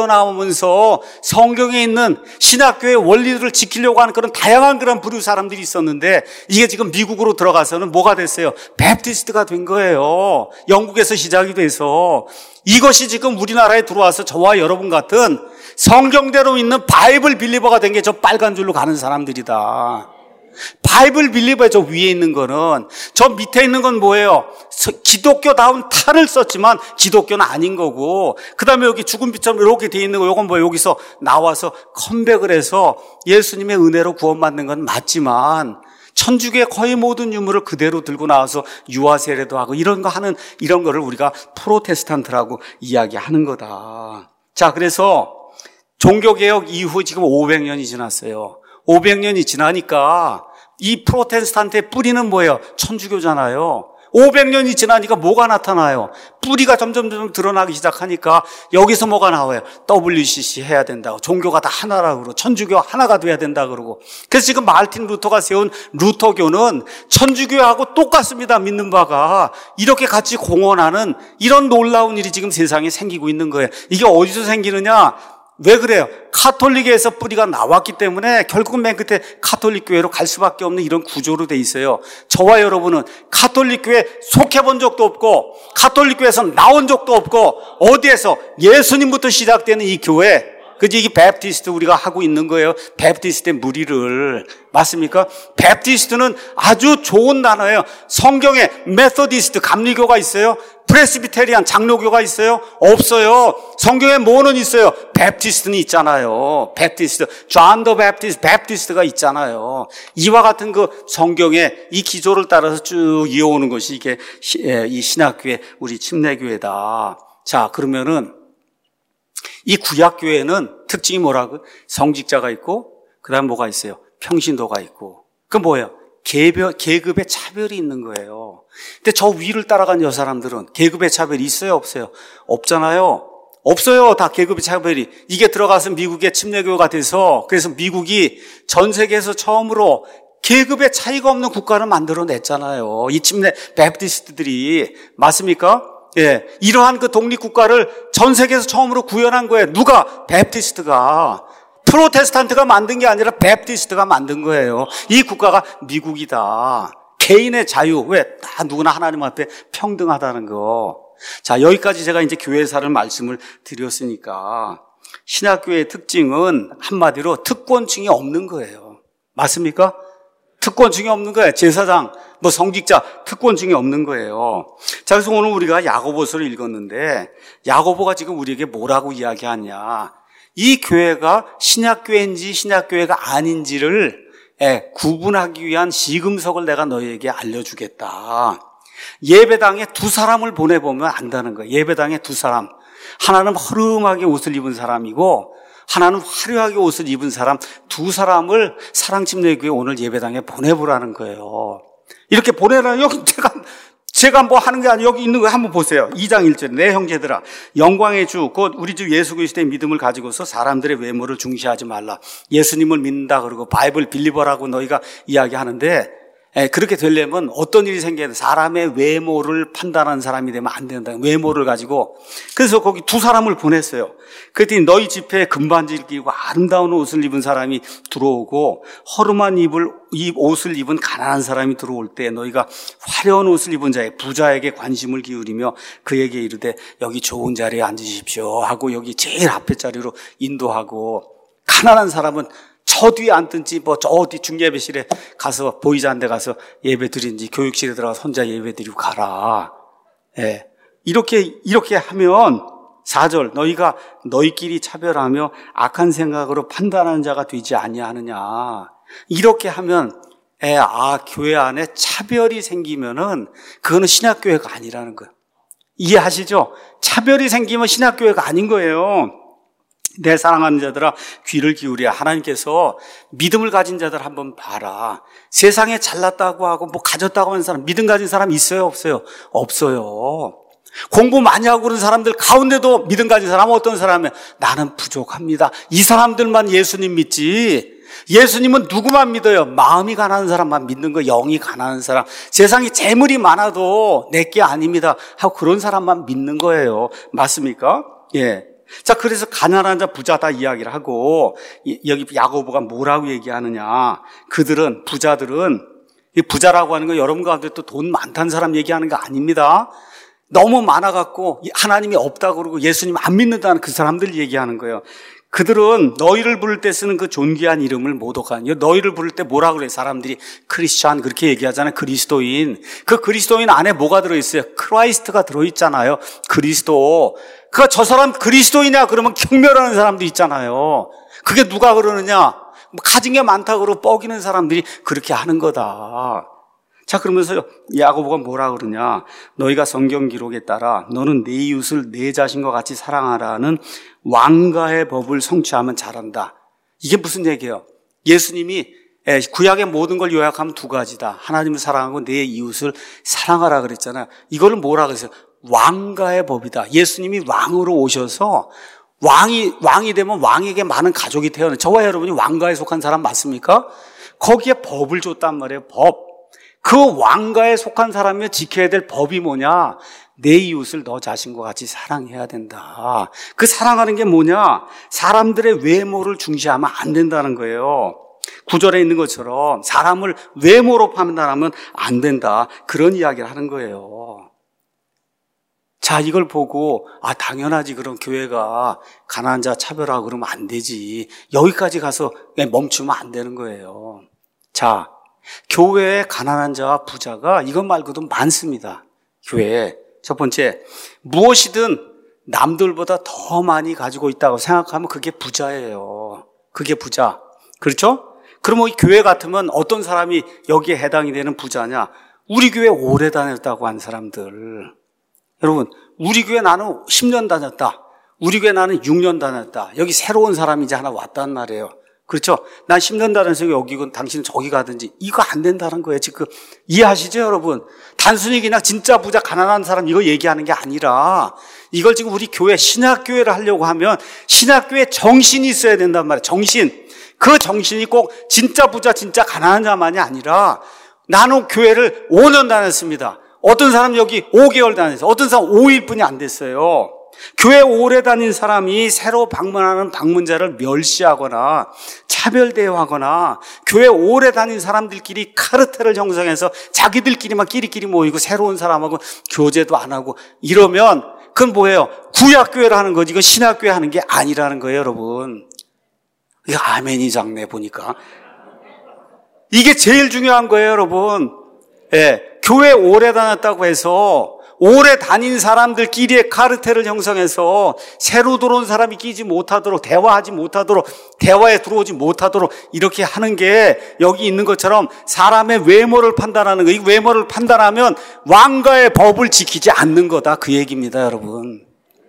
이어나오면서 성경에 있는 신학교의 원리들을 지키려고 하는 그런 다양한 그런 부류 사람들이 있었는데, 이게 지금 미국으로 들어가서는 뭐가 됐어요? 베프티스트가 된 거예요. 영국에서 시작이 돼서. 이것이 지금 우리나라에 들어와서 저와 여러분 같은 성경대로 있는 바이블 빌리버가 된 게 저 빨간 줄로 가는 사람들이다. 바이블 빌리버의 저 위에 있는 거는, 저 밑에 있는 건 뭐예요? 기독교다운 탈을 썼지만 기독교는 아닌 거고, 그 다음에 여기 죽은 빛처럼 이렇게 돼 있는 거, 요건 뭐예요? 여기서 나와서 컴백을 해서 예수님의 은혜로 구원받는 건 맞지만 천주교의 거의 모든 유물을 그대로 들고 나와서 유아 세례도 하고 이런 거 하는, 이런 거를 우리가 프로테스탄트라고 이야기하는 거다. 자, 그래서 종교개혁 이후 지금 500년이 지났어요. 500년이 지나니까 이 프로테스탄트의 뿌리는 뭐예요? 천주교잖아요. 500년이 지나니까 뭐가 나타나요? 뿌리가 점점 드러나기 시작하니까 여기서 뭐가 나와요? WCC 해야 된다고. 종교가 다 하나라고 그러고 천주교 하나가 돼야 된다 그러고. 그래서 지금 마르틴 루터가 세운 루터교는 천주교하고 똑같습니다. 믿는 바가. 이렇게 같이 공헌하는 이런 놀라운 일이 지금 세상에 생기고 있는 거예요. 이게 어디서 생기느냐? 왜 그래요? 카톨릭에서 뿌리가 나왔기 때문에 결국은 맨 끝에 카톨릭 교회로 갈 수밖에 없는 이런 구조로 돼 있어요. 저와 여러분은 카톨릭 교회에 속해 본 적도 없고 카톨릭 교회에서 나온 적도 없고, 어디에서 예수님부터 시작되는 이 교회, 그지? 이게 베프티스트 우리가 하고 있는 거예요. 베프티스트의 무리를. 맞습니까? 베프티스트는 아주 좋은 단어예요. 성경에 메소디스트 감리교가 있어요? 프레스비테리안 장로교가 있어요? 없어요. 성경에 뭐는 있어요? 베프티스트는 있잖아요. 베프티스트, 존 더 베프티스트, 베프티스트가 있잖아요. 이와 같은 그 성경에 이 기조를 따라서 쭉 이어오는 것이 이게 이 신학교의 우리 침례교회다. 자, 그러면은 이 구약교회는 특징이 뭐라고? 성직자가 있고, 그 다음 뭐가 있어요? 평신도가 있고. 그 뭐예요? 계급의 차별이 있는 거예요. 근데 저 위를 따라간 여 사람들은 계급의 차별이 있어요? 없어요? 없잖아요. 없어요. 다 계급의 차별이. 이게 들어가서 미국의 침례교회가 돼서, 그래서 미국이 전 세계에서 처음으로 계급의 차이가 없는 국가를 만들어냈잖아요. 이 침례 베프티스트들이. 맞습니까? 예, 이러한 그 독립국가를 전 세계에서 처음으로 구현한 거예요. 누가? 베프티스트가. 프로테스탄트가 만든 게 아니라 베프티스트가 만든 거예요. 이 국가가 미국이다. 개인의 자유. 왜? 다 누구나 하나님 앞에 평등하다는 거. 자, 여기까지 제가 이제 교회사를 말씀을 드렸으니까, 신학교의 특징은 한마디로 특권층이 없는 거예요. 맞습니까? 특권층이 없는 거예요. 제사장, 뭐 성직자, 특권층이 없는 거예요. 자, 그래서 오늘 우리가 야고보서를 읽었는데, 야고보가 지금 우리에게 뭐라고 이야기하냐? 이 교회가 신약교회인지 신약교회가 아닌지를 구분하기 위한 시금석을 내가 너희에게 알려주겠다. 예배당에 두 사람을 보내보면 안다는 거예요. 예배당에 두 사람. 하나는 허름하게 옷을 입은 사람이고, 하나는 화려하게 옷을 입은 사람, 두 사람을 사랑침례교회 오늘 예배당에 보내보라는 거예요. 이렇게 보내라. 여기 제가 뭐 하는 게 아니고 여기 있는 거 한번 보세요. 2장 1절. 내 형제들아, 영광의 주 곧 우리 주 예수 그리스도의 믿음을 가지고서 사람들의 외모를 중시하지 말라. 예수님을 믿는다 그러고 바이블 빌리버라고 너희가 이야기하는데, 그렇게 되려면 어떤 일이 생겨야 돼? 사람의 외모를 판단하는 사람이 되면 안 된다. 외모를 가지고. 그래서 거기 두 사람을 보냈어요. 그랬더니 너희 집회에 금반지를 끼고 아름다운 옷을 입은 사람이 들어오고, 허름한 옷을 입은 가난한 사람이 들어올 때 너희가 화려한 옷을 입은 자의 부자에게 관심을 기울이며 그에게 이르되 여기 좋은 자리에 앉으십시오 하고 여기 제일 앞에 자리로 인도하고, 가난한 사람은 저 뒤에 앉든지 뭐 저 뒤 중예배실에 가서 보이지 않는 데 가서 예배 드린지 교육실에 들어가서 혼자 예배 드리고 가라. 예. 이렇게 하면 4절, 너희가 너희끼리 차별하며 악한 생각으로 판단하는 자가 되지 아니하느냐. 이렇게 하면 교회 안에 차별이 생기면은 그거는 신학교회가 아니라는 거예요. 이해하시죠? 차별이 생기면 신학교회가 아닌 거예요. 내 사랑하는 자들아 귀를 기울여. 하나님께서 믿음을 가진 자들 한번 봐라. 세상에 잘났다고 하고 뭐 가졌다고 하는 사람, 믿음 가진 사람 있어요? 없어요? 없어요. 공부 많이 하고 그런 사람들 가운데도 믿음 가진 사람은 어떤 사람이에요? 나는 부족합니다. 이 사람들만 예수님 믿지. 예수님은 누구만 믿어요? 마음이 가난한 사람만 믿는 거, 영이 가난한 사람. 세상에 재물이 많아도 내게 아닙니다 하고 그런 사람만 믿는 거예요. 맞습니까? 예. 자, 그래서 가난한 자, 부자다 이야기를 하고, 여기 야고보가 뭐라고 얘기하느냐. 그들은, 부자들은, 이 부자라고 하는 건 여러분 가운데 또 돈 많다는 사람 얘기하는 거 아닙니다. 너무 많아갖고 하나님이 없다 그러고 예수님 안 믿는다는 그 사람들 얘기하는 거예요. 그들은 너희를 부를 때 쓰는 그 존귀한 이름을 모독하니, 너희를 부를 때 뭐라 그래요? 사람들이 크리스찬 그렇게 얘기하잖아요. 그리스도인. 그 그리스도인 안에 뭐가 들어있어요? 크라이스트가 들어있잖아요. 그리스도. 저 사람 그리스도이냐 그러면 경멸하는 사람도 있잖아요. 그게 누가 그러느냐? 가진 게 많다 그러고 뻐기는 사람들이 그렇게 하는 거다. 자, 그러면서 야고보가 뭐라 그러냐? 너희가 성경 기록에 따라 너는 네 이웃을 내 자신과 같이 사랑하라는 왕가의 법을 성취하면 잘한다. 이게 무슨 얘기예요? 예수님이 구약의 모든 걸 요약하면 두 가지다. 하나님을 사랑하고 내 이웃을 사랑하라 그랬잖아요. 이거를 뭐라 그랬어요? 왕가의 법이다. 예수님이 왕으로 오셔서 왕이 되면 왕에게 많은 가족이 태어나요. 저와 여러분이 왕가에 속한 사람 맞습니까? 거기에 법을 줬단 말이에요. 법. 그 왕가에 속한 사람이 지켜야 될 법이 뭐냐? 내 이웃을 너 자신과 같이 사랑해야 된다. 그 사랑하는 게 뭐냐? 사람들의 외모를 중시하면 안 된다는 거예요. 구절에 있는 것처럼 사람을 외모로 판단하면 안 된다. 그런 이야기를 하는 거예요. 자, 이걸 보고 당연하지. 그럼 교회가 가난한 자 차별하고 그러면 안 되지. 여기까지 가서 멈추면 안 되는 거예요. 자, 교회에 가난한 자와 부자가 이것 말고도 많습니다. 교회에. 첫 번째, 무엇이든 남들보다 더 많이 가지고 있다고 생각하면 그게 부자예요. 그게 부자. 그렇죠? 그럼 이 교회 같으면 어떤 사람이 여기에 해당이 되는 부자냐? 우리 교회 오래 다녔다고 한 사람들. 여러분, 우리 교회 나는 10년 다녔다. 우리 교회 나는 6년 다녔다. 여기 새로운 사람이 이제 하나 왔단 말이에요. 그렇죠? 난 10년 다녀서 여기고 당신은 저기 가든지. 이거 안 된다는 거예요, 지금. 이해하시죠, 여러분? 단순히 그냥 진짜 부자 가난한 사람 이거 얘기하는 게 아니라 이걸 지금 우리 교회, 신학교회를 하려고 하면 신학교회 정신이 있어야 된단 말이에요. 정신. 그 정신이 꼭 진짜 부자, 진짜 가난한 자만이 아니라 나는 교회를 5년 다녔습니다. 어떤 사람 여기 5개월 다녔어요. 어떤 사람 5일뿐이 안 됐어요. 교회 오래 다닌 사람이 새로 방문하는 방문자를 멸시하거나 차별대우하거나 교회 오래 다닌 사람들끼리 카르텔을 형성해서 자기들끼리만 끼리끼리 모이고 새로운 사람하고 교제도 안 하고 이러면 그건 뭐예요? 구약교회를 하는 거지. 이건 신학교회 하는 게 아니라는 거예요, 여러분. 이거 아멘이 작네 보니까. 이게 제일 중요한 거예요, 여러분. 예, 교회 오래 다녔다고 해서 오래 다닌 사람들끼리의 카르텔을 형성해서 새로 들어온 사람이 끼지 못하도록 대화하지 못하도록 대화에 들어오지 못하도록 이렇게 하는 게 여기 있는 것처럼 사람의 외모를 판단하는 거. 이 외모를 판단하면 왕가의 법을 지키지 않는 거다. 그 얘기입니다, 여러분.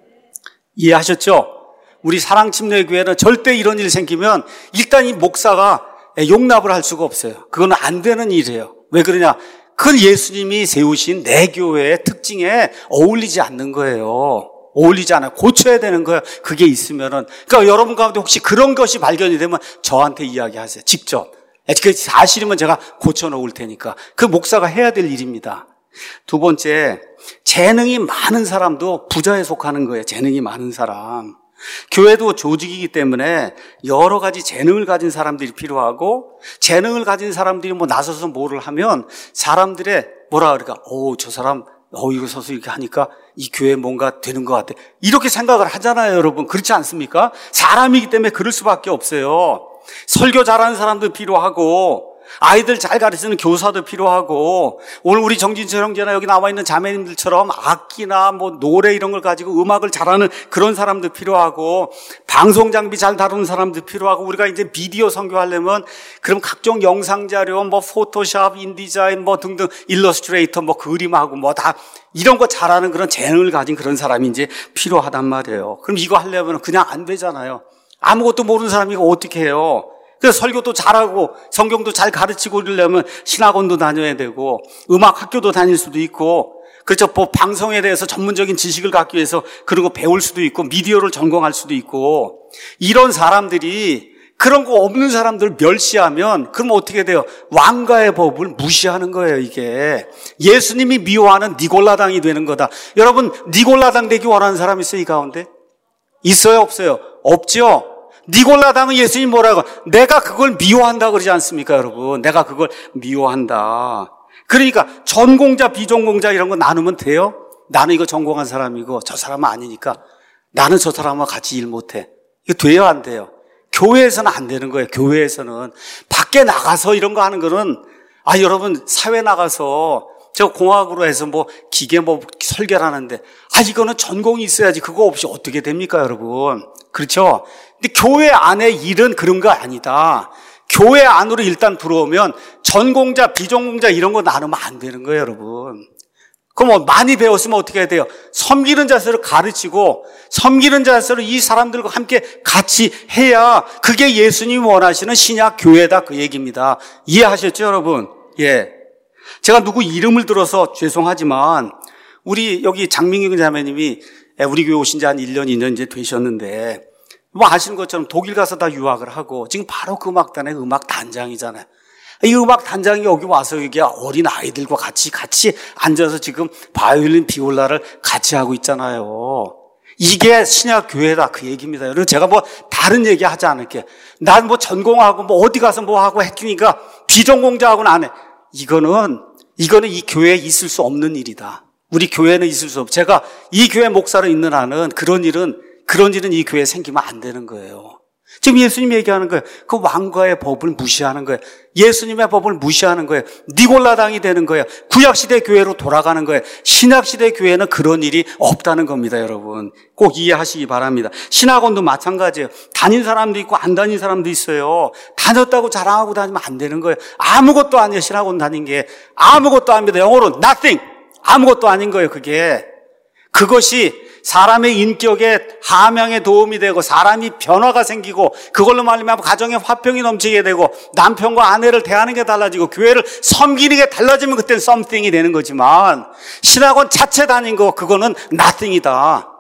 이해하셨죠? 우리 사랑침례교회는 절대 이런 일 생기면 일단 이 목사가 용납을 할 수가 없어요. 그건 안 되는 일이에요. 왜 그러냐? 그건 예수님이 세우신 내 교회의 특징에 어울리지 않는 거예요. 어울리지 않아요. 고쳐야 되는 거예요. 그게 있으면은. 그러니까 여러분 가운데 혹시 그런 것이 발견이 되면 저한테 이야기하세요. 직접. 그 사실이면 제가 고쳐놓을 테니까. 그 목사가 해야 될 일입니다. 두 번째, 재능이 많은 사람도 부자에 속하는 거예요. 재능이 많은 사람. 교회도 조직이기 때문에 여러 가지 재능을 가진 사람들이 필요하고 재능을 가진 사람들이 나서서 뭐를 하면 사람들의 뭐라 그럴까? 저 사람 이거 서서 이렇게 하니까 이 교회 뭔가 되는 것 같아. 이렇게 생각을 하잖아요, 여러분. 그렇지 않습니까? 사람이기 때문에 그럴 수밖에 없어요. 설교 잘하는 사람도 필요하고 아이들 잘 가르치는 교사도 필요하고 오늘 우리 정진철 형제나 여기 나와 있는 자매님들처럼 악기나 노래 이런 걸 가지고 음악을 잘하는 그런 사람도 필요하고 방송 장비 잘 다루는 사람도 필요하고 우리가 이제 비디오 선교하려면 그럼 각종 영상 자료 포토샵, 인디자인 등등 일러스트레이터 그림하고 다 이런 거 잘하는 그런 재능을 가진 그런 사람이 이제 필요하단 말이에요. 그럼 이거 하려면 그냥 안 되잖아요. 아무것도 모르는 사람이 이거 어떻게 해요? 그래서 설교도 잘하고 성경도 잘 가르치고 이러려면 신학원도 다녀야 되고 음악 학교도 다닐 수도 있고 그렇죠. 방송에 대해서 전문적인 지식을 갖기 위해서 그런 거 배울 수도 있고 미디어를 전공할 수도 있고 이런 사람들이 그런 거 없는 사람들 멸시하면 그럼 어떻게 돼요? 왕가의 법을 무시하는 거예요, 이게. 예수님이 미워하는 니골라당이 되는 거다. 여러분, 니골라당 되기 원하는 사람 있어요, 이 가운데? 있어요, 없어요? 없죠? 니골라당은 예수님 뭐라고? 내가 그걸 미워한다 그러지 않습니까, 여러분? 내가 그걸 미워한다. 그러니까 전공자, 비전공자 이런 거 나누면 돼요? 나는 이거 전공한 사람이고 저 사람은 아니니까 나는 저 사람과 같이 일 못해. 이거 돼요, 안 돼요? 교회에서는 안 되는 거예요. 교회에서는. 밖에 나가서 이런 거 하는 거는 여러분 사회 나가서 저 공학으로 해서 뭐 기계 뭐 설계를 하는데 이거는 전공이 있어야지. 그거 없이 어떻게 됩니까, 여러분? 그렇죠? 근데 교회 안에 일은 그런 거 아니다. 교회 안으로 일단 들어오면 전공자, 비전공자 이런 거 나누면 안 되는 거예요, 여러분. 그럼 많이 배웠으면 어떻게 해야 돼요? 섬기는 자세를 가르치고 섬기는 자세로 이 사람들과 함께 같이 해야 그게 예수님이 원하시는 신약 교회다, 그 얘기입니다. 이해하셨죠, 여러분? 예. 제가 누구 이름을 들어서 죄송하지만 우리 여기 장민경 자매님이 우리 교회 오신 지 한 1년, 2년 이제 되셨는데 뭐 아시는 것처럼 독일 가서 다 유학을 하고 지금 바로 그 음악단의 음악 단장이잖아요. 이 음악 단장이 여기 와서 이게 어린 아이들과 같이 앉아서 지금 바이올린, 비올라를 같이 하고 있잖아요. 이게 신약 교회다, 그 얘기입니다. 여러분, 제가 뭐 다른 얘기 하지 않을게. 난 뭐 전공하고 뭐 어디 가서 뭐 하고 했으니까 비전공자하고는 안 해. 이거는 이 교회에 있을 수 없는 일이다. 우리 교회는 있을 수 없어. 제가 이 교회 목사로 있는 한은 그런 일은 이 교회에 생기면 안 되는 거예요. 지금 예수님이 얘기하는 거예요. 그 왕가의 법을 무시하는 거예요. 예수님의 법을 무시하는 거예요. 니골라당이 되는 거예요. 구약시대 교회로 돌아가는 거예요. 신약시대 교회는 그런 일이 없다는 겁니다, 여러분. 꼭 이해하시기 바랍니다. 신학원도 마찬가지예요. 다닌 사람도 있고 안 다닌 사람도 있어요. 다녔다고 자랑하고 다니면 안 되는 거예요. 아무것도 아니에요, 신학원 다닌 게. 아무것도 아닙니다. 영어로 nothing. 아무것도 아닌 거예요, 그게. 그것이 사람의 인격에 하명에 도움이 되고 사람이 변화가 생기고 그걸로 말미암아 가정에 화평이 넘치게 되고 남편과 아내를 대하는 게 달라지고 교회를 섬기는 게 달라지면 그때는 something이 되는 거지만 신학원 자체 다닌 거 그거는 nothing이다.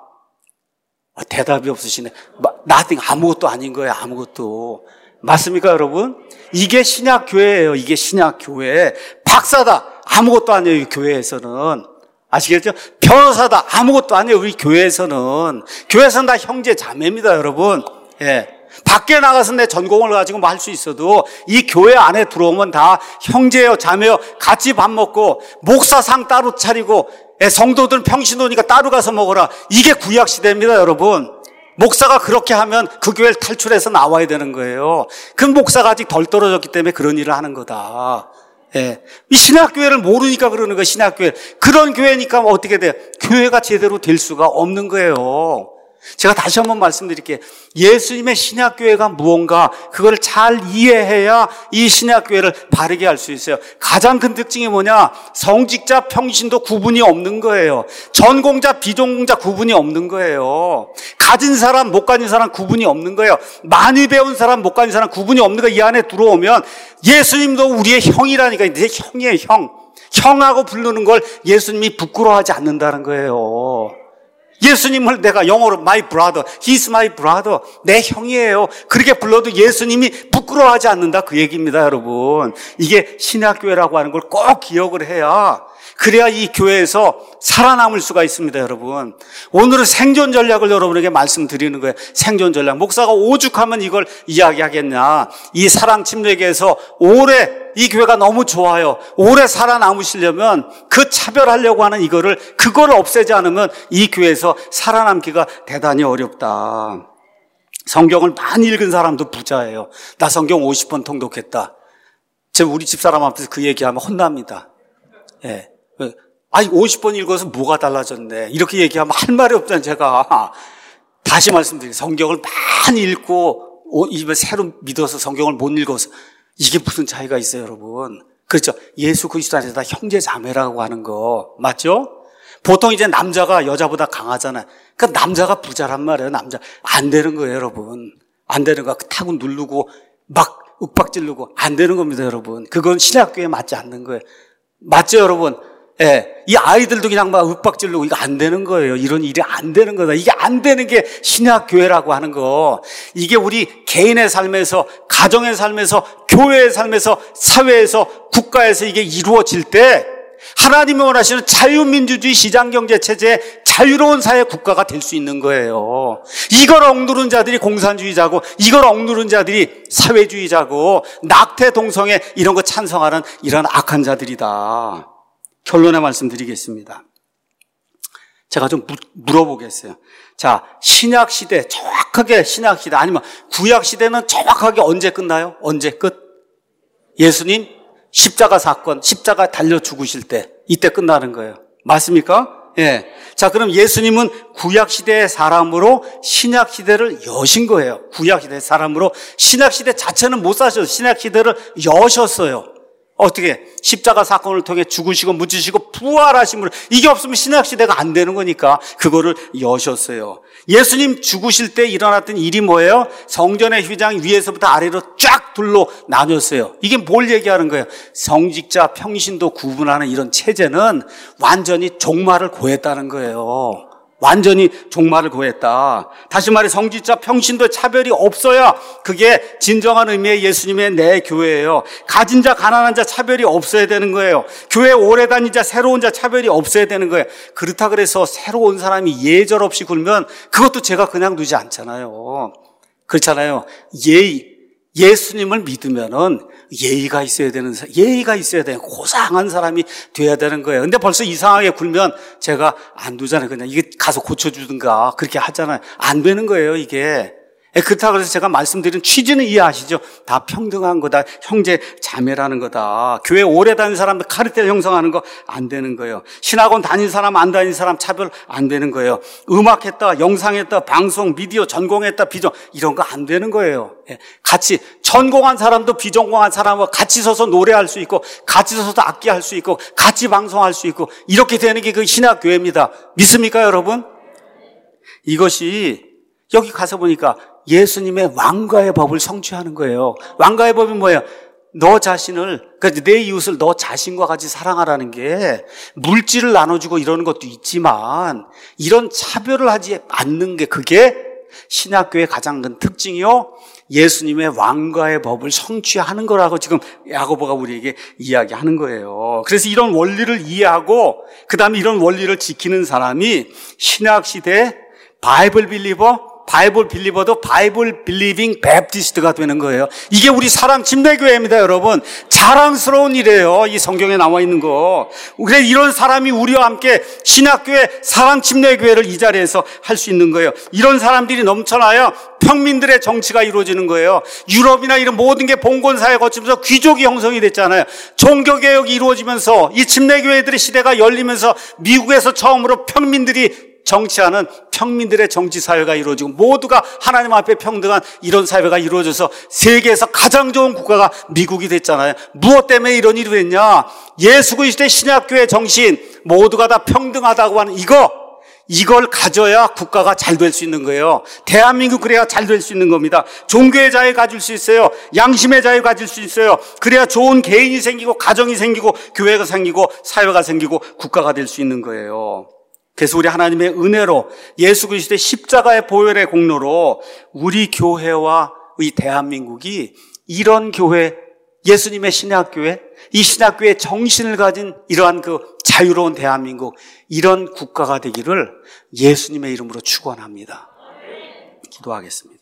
대답이 없으시네. nothing, 아무것도 아닌 거예요. 아무것도. 맞습니까, 여러분? 이게 신약교회예요. 이게 신약교회. 박사다. 아무것도 아니에요, 이 교회에서는. 아시겠죠? 변호사다. 아무것도 아니에요, 우리 교회에서는. 교회에서는 다 형제 자매입니다, 여러분. 예. 밖에 나가서 내 전공을 가지고 뭐 할 수 있어도 이 교회 안에 들어오면 다 형제요, 자매요, 같이 밥 먹고 목사상 따로 차리고 성도들은 평신도니까 따로 가서 먹어라. 이게 구약시대입니다, 여러분. 목사가 그렇게 하면 그 교회를 탈출해서 나와야 되는 거예요. 그 목사가 아직 덜 떨어졌기 때문에 그런 일을 하는 거다. 예. 이 신학교회를 모르니까 그러는 거예요, 신학교회. 그런 교회니까 어떻게 돼요? 교회가 제대로 될 수가 없는 거예요. 제가 다시 한번 말씀드릴게요. 예수님의 신약교회가 무언가 그걸 잘 이해해야 이 신약교회를 바르게 할 수 있어요. 가장 큰 특징이 뭐냐? 성직자, 평신도 구분이 없는 거예요. 전공자, 비전공자 구분이 없는 거예요. 가진 사람, 못 가진 사람 구분이 없는 거예요. 많이 배운 사람, 못 가진 사람 구분이 없는 거. 이 안에 들어오면 예수님도 우리의 형이라니까. 내 형이에요, 형. 형하고 부르는 걸 예수님이 부끄러워하지 않는다는 거예요. 예수님을 내가 영어로 my brother, he's my brother, 내 형이에요. 그렇게 불러도 예수님이 부끄러워하지 않는다, 그 얘기입니다, 여러분. 이게 신약교회라고 하는 걸 꼭 기억을 해야, 그래야 이 교회에서 살아남을 수가 있습니다, 여러분. 오늘은 생존 전략을 여러분에게 말씀드리는 거예요. 생존 전략. 목사가 오죽하면 이걸 이야기하겠냐. 이 사랑 침례교회에서 오래 이 교회가 너무 좋아요. 오래 살아남으시려면 그 차별하려고 하는 그거를 없애지 않으면 이 교회에서 살아남기가 대단히 어렵다. 성경을 많이 읽은 사람도 부자예요. 나 성경 50번 통독했다. 제가 우리 집사람 앞에서 그 얘기하면 혼납니다. 예. 50번 읽어서 뭐가 달라졌네. 이렇게 얘기하면 할 말이 없잖아요, 제가. 다시 말씀드릴게요. 성경을 많이 읽고, 입에 새로 믿어서 성경을 못 읽어서. 이게 무슨 차이가 있어요, 여러분? 그렇죠. 예수 그리스도 안에서 다 형제 자매라고 하는 거. 맞죠? 보통 이제 남자가 여자보다 강하잖아요. 그러니까 남자가 부자란 말이에요, 남자. 안 되는 거예요, 여러분. 안 되는 거. 타고 누르고, 막 윽박 지르고. 안 되는 겁니다, 여러분. 그건 신약교회에 맞지 않는 거예요. 맞죠, 여러분? 예, 이 아이들도 그냥 막 윽박질르고 이거 안 되는 거예요. 이런 일이 안 되는 거다. 이게 안 되는 게 신약교회라고 하는 거. 이게 우리 개인의 삶에서, 가정의 삶에서, 교회의 삶에서, 사회에서, 국가에서 이게 이루어질 때 하나님이 원하시는 자유민주주의 시장경제체제의 자유로운 사회 국가가 될 수 있는 거예요. 이걸 억누른 자들이 공산주의자고, 이걸 억누른 자들이 사회주의자고, 낙태동성애 이런 거 찬성하는 이런 악한 자들이다. 결론의 말씀 드리겠습니다. 제가 좀 물어보겠어요. 자, 신약시대, 정확하게 신약시대, 아니면 구약시대는 정확하게 언제 끝나요? 언제 끝? 예수님 십자가 사건, 십자가 달려 죽으실 때, 이때 끝나는 거예요. 맞습니까? 예. 자, 그럼 예수님은 구약시대의 사람으로 신약시대를 여신 거예요. 구약시대의 사람으로 신약시대 자체는 못 사셨어요. 신약시대를 여셨어요. 어떻게? 십자가 사건을 통해 죽으시고 묻히시고 부활하심으로, 이게 없으면 신약시대가 안 되는 거니까 그거를 여셨어요. 예수님 죽으실 때 일어났던 일이 뭐예요? 성전의 휘장이 위에서부터 아래로 쫙 둘로 나뉘었어요. 이게 뭘 얘기하는 거예요? 성직자, 평신도 구분하는 이런 체제는 완전히 종말을 고했다는 거예요. 완전히 종말을 고했다. 다시 말해 성직자, 평신도의 차별이 없어야 그게 진정한 의미의 예수님의 내 교회예요. 가진 자, 가난한 자 차별이 없어야 되는 거예요. 교회 오래 다닌 자, 새로운 자 차별이 없어야 되는 거예요. 그렇다 그래서 새로운 사람이 예절 없이 굴면 그것도 제가 그냥 두지 않잖아요. 그렇잖아요. 예수님을 믿으면은 예의가 있어야 되는, 예의가 있어야 돼요. 고상한 사람이 돼야 되는 거예요. 근데 벌써 이상하게 굴면 제가 안 두잖아요. 그냥 이게 가서 고쳐주든가 그렇게 하잖아요. 안 되는 거예요, 이게. 그렇다고 해서 제가 말씀드린 취지는 이해하시죠? 다 평등한 거다. 형제 자매라는 거다. 교회 오래 다닌 사람들 카르텔 형성하는 거 안 되는 거예요. 신학원 다닌 사람 안 다닌 사람 차별 안 되는 거예요. 음악했다, 영상했다, 방송, 미디어 전공했다, 비전 이런 거 안 되는 거예요. 같이 전공한 사람도 비전공한 사람과 같이 서서 노래할 수 있고, 같이 서서 악기할 수 있고, 같이 방송할 수 있고, 이렇게 되는 게 그 신학교회입니다. 믿습니까, 여러분? 이것이 여기 가서 보니까 예수님의 왕가의 법을 성취하는 거예요. 왕가의 법이 뭐예요? 너 자신을, 그러니까 내 이웃을 너 자신과 같이 사랑하라는 게, 물질을 나눠주고 이러는 것도 있지만 이런 차별을 하지 않는 게, 그게 신학교의 가장 큰 특징이요, 예수님의 왕가의 법을 성취하는 거라고 지금 야고보가 우리에게 이야기하는 거예요. 그래서 이런 원리를 이해하고 그 다음에 이런 원리를 지키는 사람이 신약시대의 바이블 빌리버도 바이블 빌리빙 베프티스트가 되는 거예요. 이게 우리 사랑 침례교회입니다, 여러분. 자랑스러운 일이에요, 이 성경에 나와 있는 거. 그래서 이런 사람이 우리와 함께 신학교회 사랑 침례교회를 이 자리에서 할 수 있는 거예요. 이런 사람들이 넘쳐나야 평민들의 정치가 이루어지는 거예요. 유럽이나 이런 모든 게 봉건사회 거치면서 귀족이 형성이 됐잖아요. 종교개혁이 이루어지면서 이 침례교회들의 시대가 열리면서 미국에서 처음으로 평민들이 정치하는 평민들의 정치사회가 이루어지고 모두가 하나님 앞에 평등한 이런 사회가 이루어져서 세계에서 가장 좋은 국가가 미국이 됐잖아요. 무엇 때문에 이런 일이 됐냐? 예수 그리스도의 신약교회 정신, 모두가 다 평등하다고 하는 이걸 가져야 국가가 잘 될 수 있는 거예요. 대한민국 그래야 잘 될 수 있는 겁니다. 종교의 자유 가질 수 있어요. 양심의 자유 가질 수 있어요. 그래야 좋은 개인이 생기고 가정이 생기고 교회가 생기고 사회가 생기고 국가가 될 수 있는 거예요. 그래서 우리 하나님의 은혜로 예수 그리스도의 십자가의 보혈의 공로로 우리 교회와 이 대한민국이 이런 교회, 예수님의 신약교회, 이 신약교회의 정신을 가진 이러한 그 자유로운 대한민국, 이런 국가가 되기를 예수님의 이름으로 축원합니다. 기도하겠습니다.